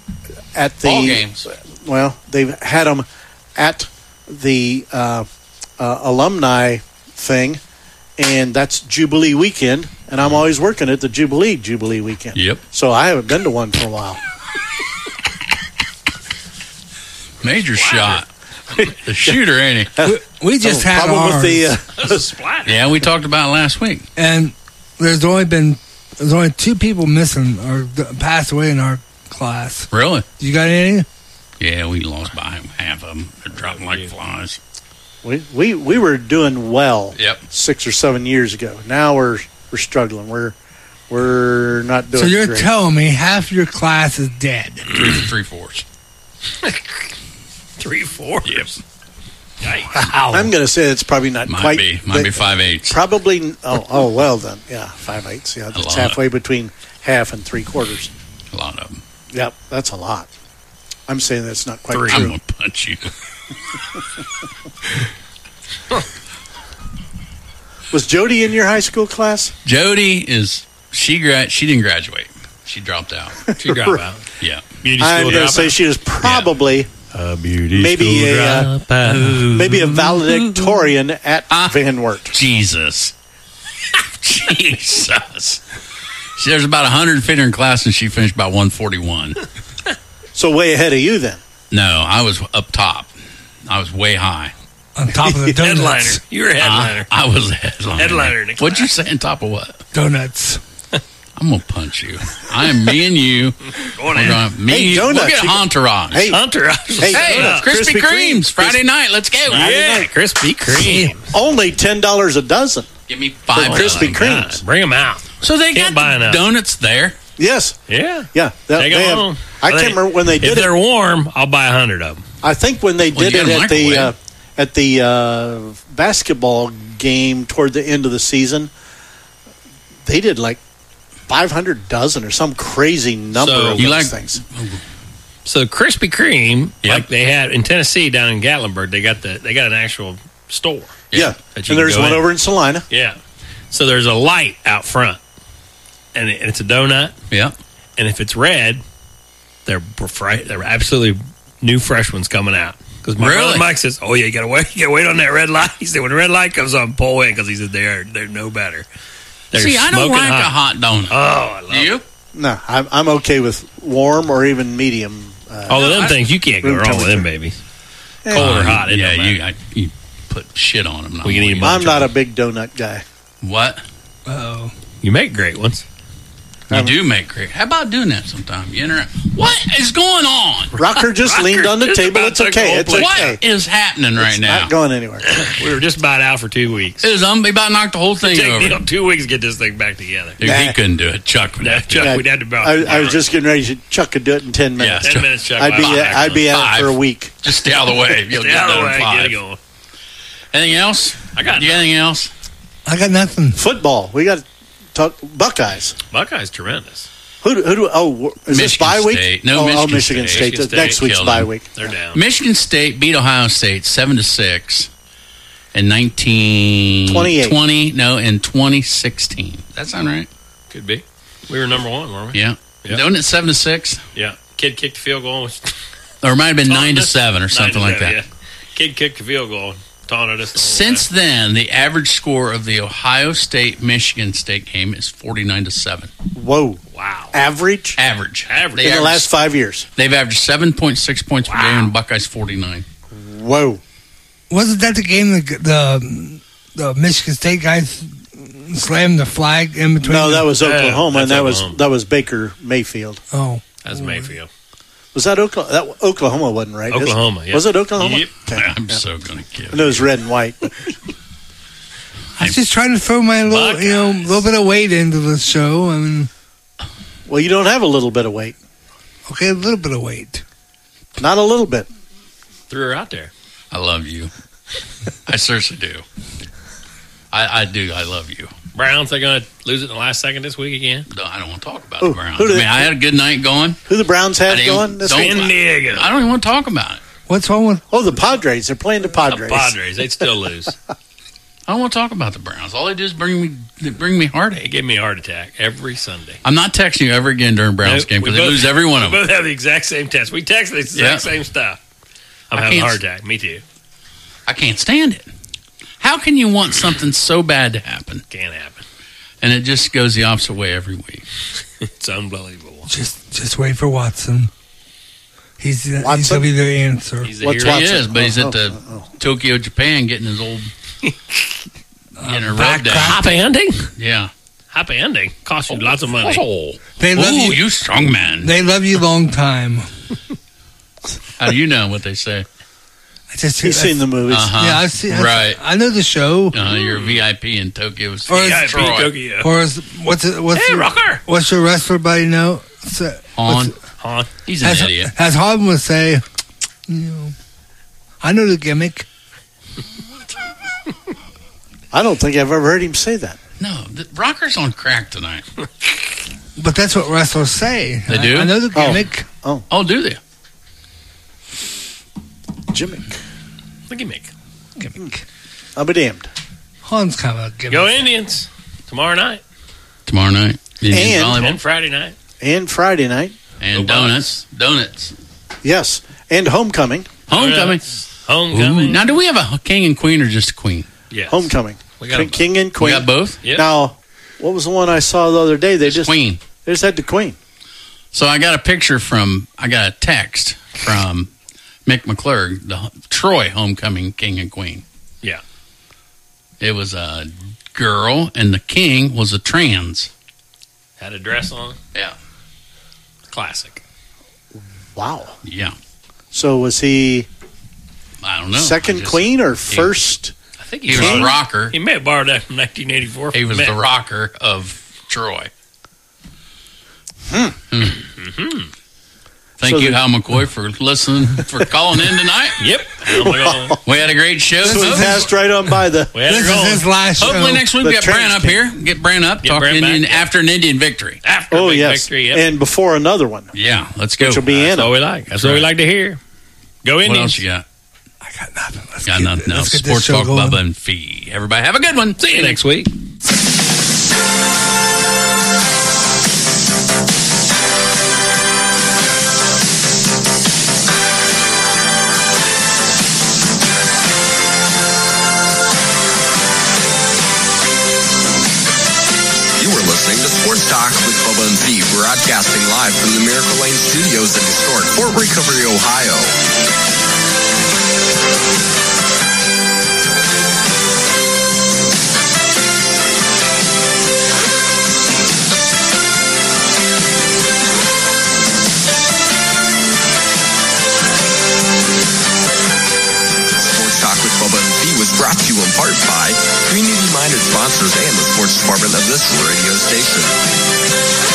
at the Ball games. Well, they've had them at the uh, uh, alumni thing, and that's Jubilee weekend. And I'm always working at the Jubilee Jubilee weekend. Yep. So I haven't been to one for a while. Major shot. The shooter, ain't he? We, we just Oh, had problem ours, with the uh, Yeah, we talked about it last week. and there's only been there's only two people missing or th- passed away in our class. Really? You got any? Yeah, we lost by half of them. They're dropping like flies. We, we we were doing well Yep. six or seven years ago. Now we're we're struggling. We're we're not doing. So you're great. telling me half your class is dead? Three, three fourths. Three fourths. Yes. Wow. I'm going to say it's probably not Might quite. be. Might be five eighths. Probably. Oh, oh well then. Yeah, five eighths. Yeah, A that's lot. halfway between half and three quarters. A lot of them. Yep, that's a lot. I'm saying that's not quite Three. true. I'm going to punch you. Was Jody in your high school class? Jody is, she gra- she didn't graduate. She dropped out. She dropped out. Yeah. Beauty I'm going to say she was probably yeah. a beauty maybe a, uh, maybe a valedictorian at uh, Van Wert. Jesus. Jesus. She, there's about one hundred fifty in class, and she finished about one forty-one. So way ahead of you then. No, I was up top. I was way high. On top of the donuts. Headliner. You were a headliner. I, I was a headliner. Headliner in the What'd you say on top of what? Donuts. I'm going to punch you. I am me and you. Going in. Gonna, me, hey, donuts. We'll get Entourage. Hey, Entourage. Hey, hey donuts. Krispy Krispy Kremes. Kreme. Friday night. Let's go. Friday yeah, night. Krispy Kreme. Only ten dollars a dozen. Give me five Krispy dollars. Kremes. Bring them out. So they Can't got buy the enough. donuts there. Yes. Yeah. Yeah. They, Take they them have, home. I Well, can't they- remember when they did If it. they're warm, I'll buy a hundred of them. I think when they Well, did you it got a at the uh, microwave. at the uh, basketball game toward the end of the season, they did like five hundred dozen or some crazy number So, of you those like- things. So Krispy Kreme, Yep. like they had in Tennessee down in Gatlinburg, they got the they got an actual store. Yeah, that you and can there's go one in. over in Salina. Yeah. So there's a light out front, and it- and it's a donut. Yeah. And if it's red, they're fri- they're absolutely new fresh ones coming out. Because my Really? brother Mike says, "Oh yeah, you gotta wait, you gotta wait on that red light." He said, "When the red light comes on, pull in," because he said they're they're no better. They're See, I don't smoking like a hot donut. Oh, I love Do you? it. No, I'm, I'm okay with warm or even medium. Uh, All of them I- things you can't go room wrong with them, temperature. babies. Yeah. Cold or hot, it yeah, don't you, matter. I, you put shit on them. We can eat them. I'm not a big donut guy. What? Oh. You make great ones. You do make great. How about doing that sometime? You interact. What is going on? Rocker just Rocker leaned on the just table. about It's took okay. the whole It's plate. okay. What is happening right It's now? not going anywhere. We were just about out for two weeks. It was um, about knocked the whole thing Take over. Neil two weeks to get this thing back together. Dude, Nah. he couldn't do it. Chuck would Yeah, have to. Chuck, Yeah, we'd have to about. I, I was just getting ready to Chuck could do it in ten Yeah, minutes. ten minutes. Chuck, I'd be Five. I'd be out Five. for a week. Just stay out of the way. You'll Stay get out of done the in way. five. Get it going. Anything else? I got You got anything else? I got nothing. Football. We got to talk Buckeyes. Buckeyes tremendous. Who do, who do oh is this Michigan bye week? State. No, oh, Michigan oh, Michigan State. State. Michigan State Next week's killed bye them. week. They're down. Michigan State beat Ohio State seven to six in nineteen twenty-eight. twenty. No, in twenty sixteen. That sound right? Could be. We were number one, weren't we? Yeah. Yeah. Don't it seven to six? Yeah. Kid kicked the field goal. Or it might have been Taunted nine to us. seven or something Nine like to that. seven, yeah. Kid kicked the field goal. Taunted us. the whole Since time. then, the average score of the Ohio State Michigan State game is forty-nine to seven. Whoa. Wow. Average Average. Average. They in the average- last five years. They've averaged seven point six points per game, and Buckeyes forty-nine. Whoa. Wasn't that the game that the the Michigan State guys slammed the flag in between? No, the- that was Yeah, Oklahoma, and that's that was Oklahoma. that was Baker Mayfield. Oh. That's Mayfield. Was that Oklahoma? That Oklahoma wasn't right. is it? Oklahoma, yeah. Was it Oklahoma? Yep. Okay. I'm Yeah. so going to kill I know it was red and white. But I was just trying to throw my little, you know, little bit of weight into the show. I mean, well, you don't have a little bit of weight. okay, a little bit of weight. Not a little bit. Threw her out there. I love you. I seriously do. I, I do. I love you. Browns, they're going to lose it in the last second this week again. No, I don't want to talk about Who- the Browns. who I do mean, they- I had a good night going. Who the Browns I have didn't- going this don't- week? San Diego. I don't even want to talk about it. What's wrong with? Oh, the Padres. They're playing the Padres. The Padres, they'd still lose. I don't want to talk about the Browns. All they do is bring me they bring me They heartache. give me a heart attack every Sunday. I'm not texting you ever again during Browns Nope, game we because they both- lose every one of We them. both have the exact same test. We text the exact Yeah. same stuff. I'm I having a can't- heart attack. Me too. I can't stand it. How can you want something so bad to happen Can't happen. and it just goes the opposite way every week? It's unbelievable. Just, just wait for Watson. He's, he's Watson? gonna be the answer. He's the What's hero. He Watson? is, but he's Oh, at the oh, oh, Tokyo, Japan, getting his old getting a rub back down. crack. Happy ending? Yeah. Happy ending. Cost you lots of money. Oh, They love Ooh, you. you strong man. They love you long time. How do you know what they say? I just He's seen the movies. Uh-huh. Yeah, I see. I, Right. I know the show. Uh, you're a V I P in Tokyo. Or is- V I P Detroit. Tokyo. Or is, what's it? What's Hey, your, rocker. What's your wrestler buddy know? So, Han. what's- Han. He's an As, idiot. as Hobbs would say, you know, I know the gimmick. I don't think I've ever heard him say that. No, the Rocker's on crack tonight. But that's what wrestlers say. They do? I, I know the Oh. gimmick. Oh, do they? Gimmick. The gimmick. Gimmick. I'll be damned. Hans kind of gimmick. Go Indians. Tomorrow night. Tomorrow night. Indian And- volleyball. And Friday night. And Friday night. And donuts. Donuts. Yes. And homecoming. Homecoming. Homecoming. Ooh. Now, do we have a king and queen or just a queen? Yes. Homecoming. We got King, them King and Queen. We got both? Yep. Now, what was the one I saw the other day? They just Queen. They just had the Queen. So I got a picture from, I got a text from Mick McClure, the Troy homecoming king and queen. Yeah. It was a girl, and the king was a trans. Had a dress on. Yeah. Classic. Wow. Yeah. So was he I don't know. second I just- queen or he- first? I think He was the rocker. He may have borrowed that from nineteen eighty-four. He was Met. the rocker of Troy. Hmm. Mm-hmm. Thank So you, the- Hal McCoy, for listening, for calling in tonight. Yep. Oh my God. We had a great show. So he folks. passed right on by the. We had This it is going. his last show. Hopefully next week The we get Brand trans up king. here. Get Brand up. Get talk Brand Indian back, yeah. after an Indian victory. After Oh big yes, victory. Yep. and before another one, Yeah, let's go. which will be That's Anna. all we like. That's what we like to hear. Go What Indians. else you got? I got nothing. Let's Got get, nothing else. let's get this Sports show Talk, going. Bubba and Fee. Everybody have a good one. See you next week. You are listening to Sports Talk with Bubba and Fee, broadcasting live from the Miracle Lane Studios in historic Fort Recovery, Ohio. Sports Talk with Bubba and Fee was brought to you in part by community-minded sponsors and the sports department of this radio station.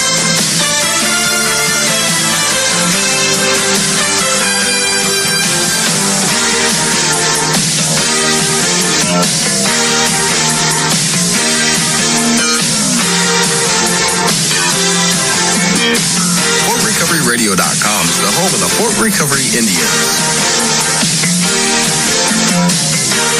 Fort Recovery Radio dot com is the home of the Fort Recovery Indians.